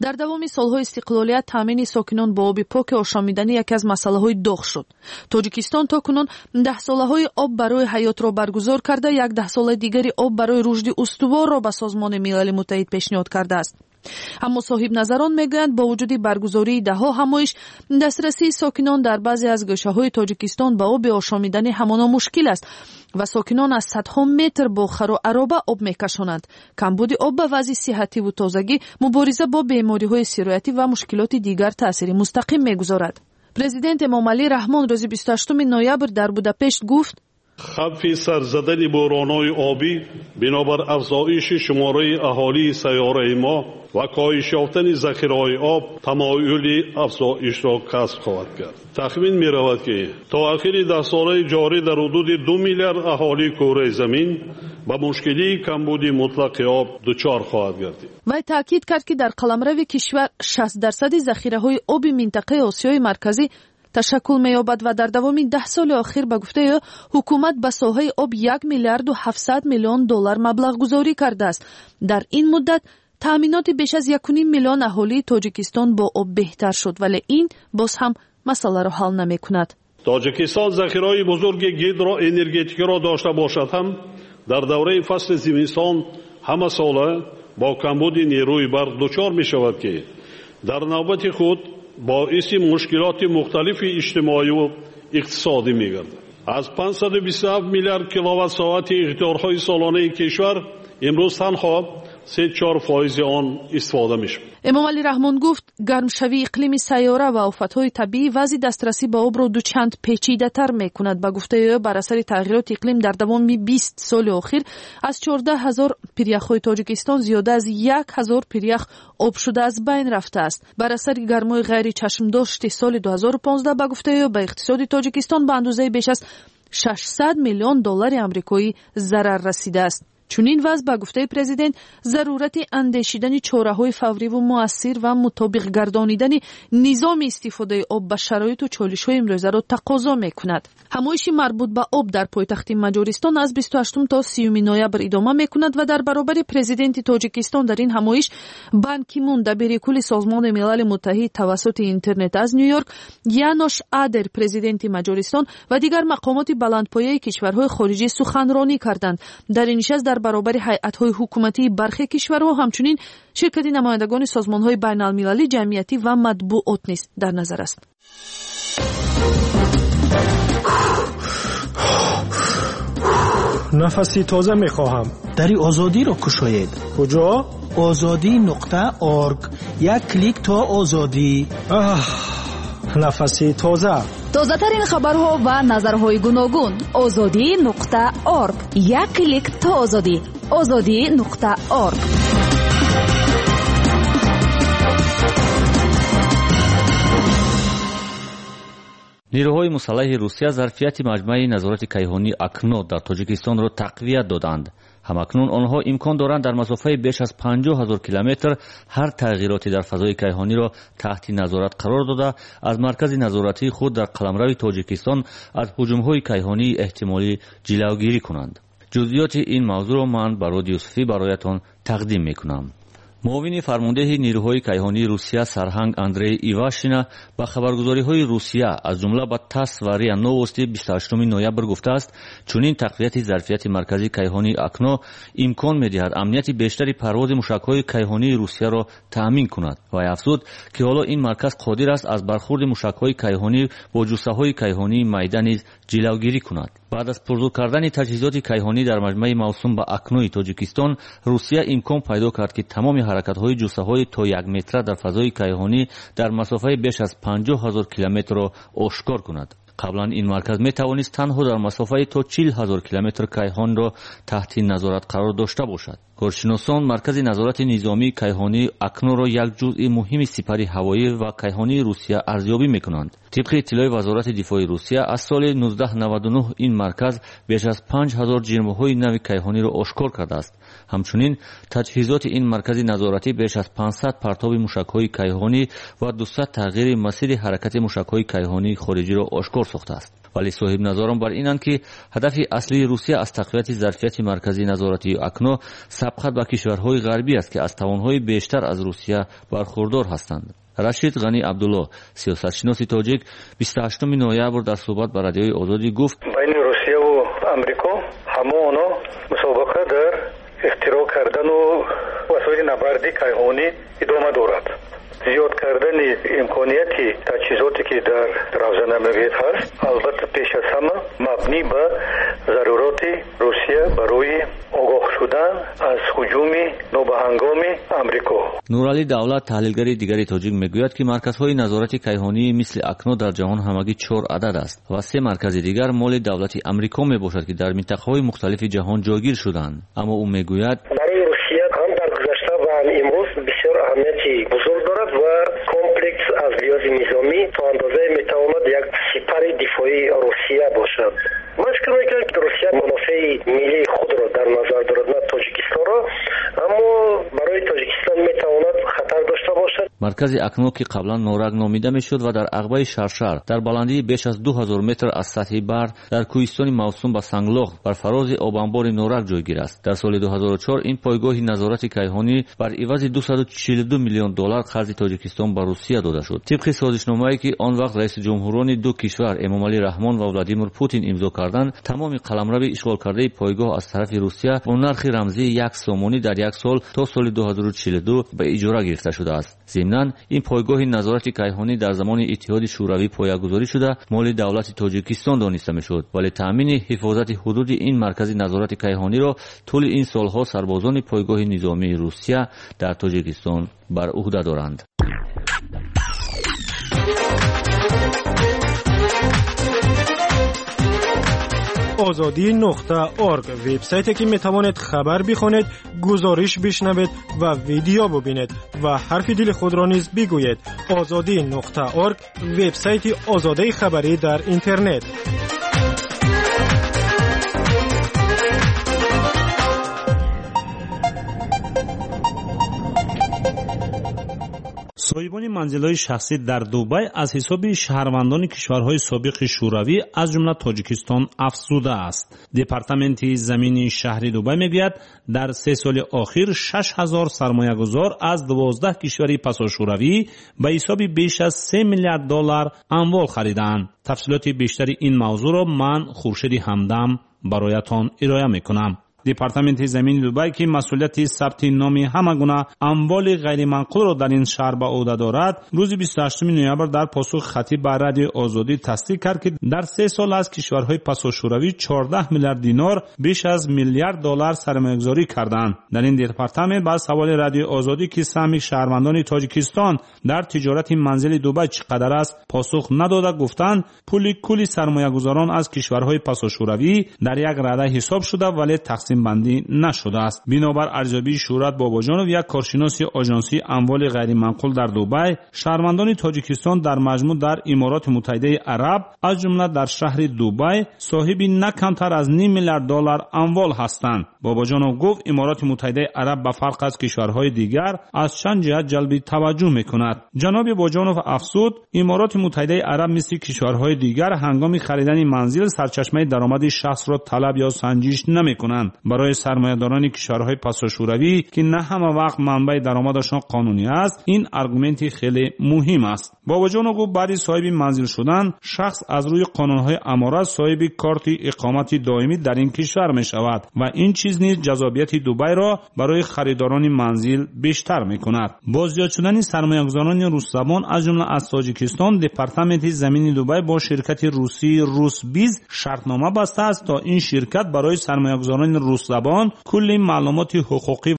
дар давоми солҳои истиқлолият таъмини сокинон бо оби пок ошомидани яке аз масъалаҳои доғ шуд. Тоҷикистон то кунун 10 солаҳои об барои ҳаётро баргузор карда, як 10 сола дигари об барои рушди устуворро ба Созмони Милали Муттаҳид пешниҳод кардааст. аммо соҳибназарон мегӯянд бо вуҷуди баргузории даҳо ҳамоиш дастрасии сокинон дар баъзе аз гӯшаҳои Тоҷикистон ба оби ошомидани ҳамоно мушкил аст ва сокинон аз садҳо метр бо хару ароба об мекашонанд. Камбуди об ба вазъи сиҳативу тозагӣ, мубориза бо бемориҳои сироятӣ ва мушкилоти дигар таъсири мустақим мегузорад. Президент Эмомалӣ Раҳмон рӯзи 28 ноябр дар Будапешт гуфт: хавфи сарзадани bo'ronҳои обӣ бинобар афзоиши шумораи аҳолии сайёраи мо ва коҳиш ёфтани захираҳои об тамоюли афзоишро касб хоҳад кард. тахмин меравад ки то ахири 10 солаи ҷорӣ дар ҳудуди 2 миллиард аҳолии кӯраи замин ба мушкилии камбуди мутлақи об дучор хоҳад гардид. вай таъкид кард ки дар қаламрави кишвар 60% захираҳои оби минтақаи Осиёи марказӣ ташаккул меёбад ва дар давоми 10 соли охир ба гуфтаи ӯ ҳукумат ба соҳаи об 1 миллиарду 700 миллион доллар маблағгузорӣ кардааст. дар ин муддат таъминоти беш аз 1.5 миллион аҳолии Тоҷикистон бо об беҳтар шуд, вале ин боз ҳам масъаларо ҳал намекунад. тоҷикистон захираҳои бузурги гидроэнергетикаро дошта бошад ҳам дар давраи фасли зимистон ҳамасола бо камбуди нерӯи барқ дучор мешавад ки дар навбати худ боиси мушкилоти мухталифи иҷтимоиву иқтисодӣ мегардад. аз 527 миллиард киловаттсоати иқтидорҳои солонаи кишвар имрӯз танҳо 3-4% он истифода мешавад. эмомалӣ раҳмон гуфт гармшавии иқлими сайёра ва офатҳои табиӣ вазъи дастрасӣ ба обро дучанд печидатар мекунад. ба гуфтаи ӯ бар асари тағйироти иқлим дар давоми 20 соли охир аз 14,000 пиряхҳои Тоҷикистон зиёда аз 1,000 пирях об шуда аз байн рафтааст. бар асари гармои ғайри чашмдошти соли 2015 ба гуфтаи ӯ ба иқтисоди Тоҷикистон ба андозаи беш аз 600 миллион доллари амрикоӣ зарар расидааст. чунин вазъ ба гуфтаи президент зарурати андешидани чораҳои фавриву муассир ва мутобиқ гардонидани низоми истифодаи об ба шароиту чолишҳои имрӯзаро тақозо мекунад. ҳамоиши марбут ба об дар пойтахти Маҷористон аз 28 то 30 ноябр идома мекунад ва дар баробари президенти Тоҷикистон дар ин ҳамоиш Бан Ки Мун, дабири кулли Созмони Милали Муттаҳид тавассути интернет аз Нью-Йорк, Янош Адер, президенти Маҷористон ва дигар мақомоти баландпояи кишварҳои хориҷӣ суханронӣ карданд. дар ин нишаст дар баробари ҳайатҳои ҳукуматии бархе кишварҳо ҳамчунин ширкати намояндагони созмонҳои байналмилалӣ, ҷамъиятӣ ва матбуот низ дар назар аст. нафаси тоза мехоҳам. дари озодиро кушоед. куҷо? ozodi.org. як клик то озодӣ. нафаси тоза. тозатарин хабарҳо ва назарҳои гуногун. ozodi.org. як клик то озодӣ. ozodi.org. نیروهای مسلح روسیه ظرفیت مجمع نظارت کیهانی اکنو در تاجیکستان را تقویت دادند. همکنون آنها امکان دارند در مسافت بیش از 50,000 کیلومتر هر تغییراتی در فضای کیهانی را تحت نظارت قرار داده از مرکز نظارتی خود در قلمرو تاجیکستان از هجوم‌های کیهانی احتمالی جلوگیری کنند. جزئیات این موضوع را من برای یوسفی برایتان تقدیم میکنم. معاون فرمانده نیروهای کیهانی روسیه سرهنگ اندری ایواشینا با خبرگزاری‌های روسیه از جمله با تاس و ریا نووستی 28 نوامبر گفته است چنین تقویت ظرفیت مرکزی کیهانی اکنو امکان می‌دهد امنیت بیشتری پرواز موشک‌های کیهانی روسیه را تأمین کند و افزود که حالا این مرکز قادر است از برخورد موشک‌های کیهانی با جثه‌های کیهانی میدان نیز جلوگیری کند. بعد از پرزور کردن تجهیزات کیهانی در مجمع موسوم به اکنوی تاجیکستان، روسیه امکان پیدا کرد که تمام حرکت‌های جثه‌های تا 1 متر در فضای کیهانی در مسافت بیش از 50,000 کیلومتر را آشکار کند. قبلا این مرکز می توانست تنها در مسافت تا 40,000 کیلومتر کیهان را تحت نظارت قرار داشته باشد. کارشناسان مرکز نظارت نظامی کیهانی اکنو را یک جزء مهم سپر هوایی و کیهانی روسیه ارزیابی می‌کنند. طبق اطلاع وزارت دفاع روسیه از سال 1999 این مرکز بیش از 5,000 جرم‌های نو کیهانی را آشکار کرده است. همچنین تجهیزات این مرکز نظارتی بیش از 500 پرتاب موشک‌های کیهانی و 200 تغییر مسیر حرکت موشک‌های کیهانی خارجی را آشکار کار ساخته است. ولی صاحب نظران بر اینند که هدف اصلی روسیه از تقویت ظرفیت مرکزی نظارتی اکنو سبقت به کشورهای غربی است که از توانهای بیشتر از روسیه برخوردار هستند. رشید غنی عبدالله سیاستشناس تاجیک 28 نوامبر در صحبت با رادیوی آزادی گفت بین روسیه و امریکا همون مسابقه در اختراع کردن و وسایل نبردی کیهانی ادامه دارد. زیاد کردن امکانیتی تجهیزاتی که در روزنامه‌نویس هست البته پیش از همه مبنی به ضرورات روسیه برای آگاه شدن از هجوم نابهنگام امریکا. نورعلی دولت تحلیلگر دیگری تاجیک میگوید که مرکزهای نظارت کیهانی مثل اکنو در جهان همگی 4 عدد است و 3 مرکز دیگر مال دولت امریکا میباشد که در منطقه‌های مختلف جهان جایگیر شدند. اما او میگوید برای روسیه هم در گذشته و امروز بسیار اهمیتی بزرگ دارد و کمپلکس از لحاظ نظامی تا اندازه میتواند یک سپر دفاعی روسیه باشد. مشکل میکنه که روسیه منافع ملی خود را در نظر دارد نه تاجیکستان را، اما برای تاجیکستان میتواند خطر داشته باشد. مرکز اکنو که قبلا نورگ نامیده میشد و در عقبه شرشر در بلندی بیش از 2000 متر از سطح بر در کوهستان موسوم به سنگلاخ بر فراز آبانبار نورگ جایگیر است. در سال 2004 این پایگاه نظارت کیهانی بر عوض 242 میلیون دلار قرض تاجیکستان به روسیه داده شد. طبق سازشنامه‌ای که آن وقت رئیس جمهوران دو کشور امامعلی رحمان و ولادیمیر پوتین امضا کردند، تمام قلمرو اشغال کرده پایگاه از طرف روسیه با نرخ رمزی 1 سومونی در 1 سال تا سال 2042 به اجاره گرفته شده است. ضمناً این پایگاه نظارت کیهانی در زمان اتحاد شوروی پایه‌گذاری شده مال دولت تاجیکستان دانسته میشد، ولی تامین حفاظت حدود این مرکز نظارت کیهانی را طول این سالها سربازان پایگاه نظامی روسیه در تاجیکستان بر عهده دارند. azadi.org وبسایتی که میتوانید خبر بخونید، گزارش بشنوید و ویدیو ببینید و حرف دل خود را نیز بگویید. azadi.org وبسایت آزادی خبری در اینترنت. صاحبان منزل‌های شخصی در دوبای از حساب شهروندان کشورهای سابق شوروی از جمله تاجیکستان افزوده است. دپارتمنت زمین شهر دوبای میگوید در 3 سال اخیر 6000 سرمایه‌گذار از 12 کشور پساشوروی به حساب بیش از 3 میلیارد دلار اموال خریدند. تفصیلات بیشتری این موضوع را من خورشید همدم برایتان ارائه میکنم. دپارتمنت زمین دوبای که مسئولیت ثبت نام همه گونه اموال غیر منقول را در این شهر به عهده دارد، روز 28 نوامبر در پاسخ خطی به رادیو آزادی تصدیق کرد که در 3 سال از کشورهای پساشوروی 14 میلیارد دینار بیش از میلیارد دلار سرمایه‌گذاری کردند. در این دپارتمنت با سوال رادیو آزادی که سهم شهروندان تاجیکستان در تجارت منزل دوبای چقدر است پاسخ نداده، گفتند پول کلی سرمایه‌گذاران از کشورهای پساشوروی در یک رده حساب شده ولی تقسیم بندی نشده است. بنابر ارزیابی شهرت باباجانov یک کارشناس آژانسی اموال غیر منقول در دوبای، شهروندان تاجیکستان در مجموع در امارات متحده عرب از جمله در شهر دوبای صاحب نه کمتر از 9 میلیارد دلار اموال هستند. باباجانov گفت امارات متحده عرب به فرق از کشورهای دیگر از چند جهت جلب توجه میکند. جناب باباجانov افزود امارات متحده عرب مثل کشورهای دیگر هنگام خریدن منزل سرچشمه درآمد شخص را طلب یا سنجش نمیکنند. برای سرمایه‌داران کشورهای پساشوروی که نه همه وقت منبع درآمدشان قانونی است، این آرگومنت خیلی مهم است. باباجانov گفت برای صاحب منزل شدن شخص از روی قانون‌های امارات صاحب کارت اقامت دائمی در این کشور می شود و این چیز نیز جذابیت دوبای را برای خریداران منزل بیشتر می کند. با زیاد شدن سرمایه‌گذاران روس زبان از جمله از تاجیکستان، دپارتمنت زمین دوبای با شرکت روسی روسبیز شرطنامه بسته است تا این شرکت برای سرمایه‌گذاران روس زبان کلی معلومات حقوقی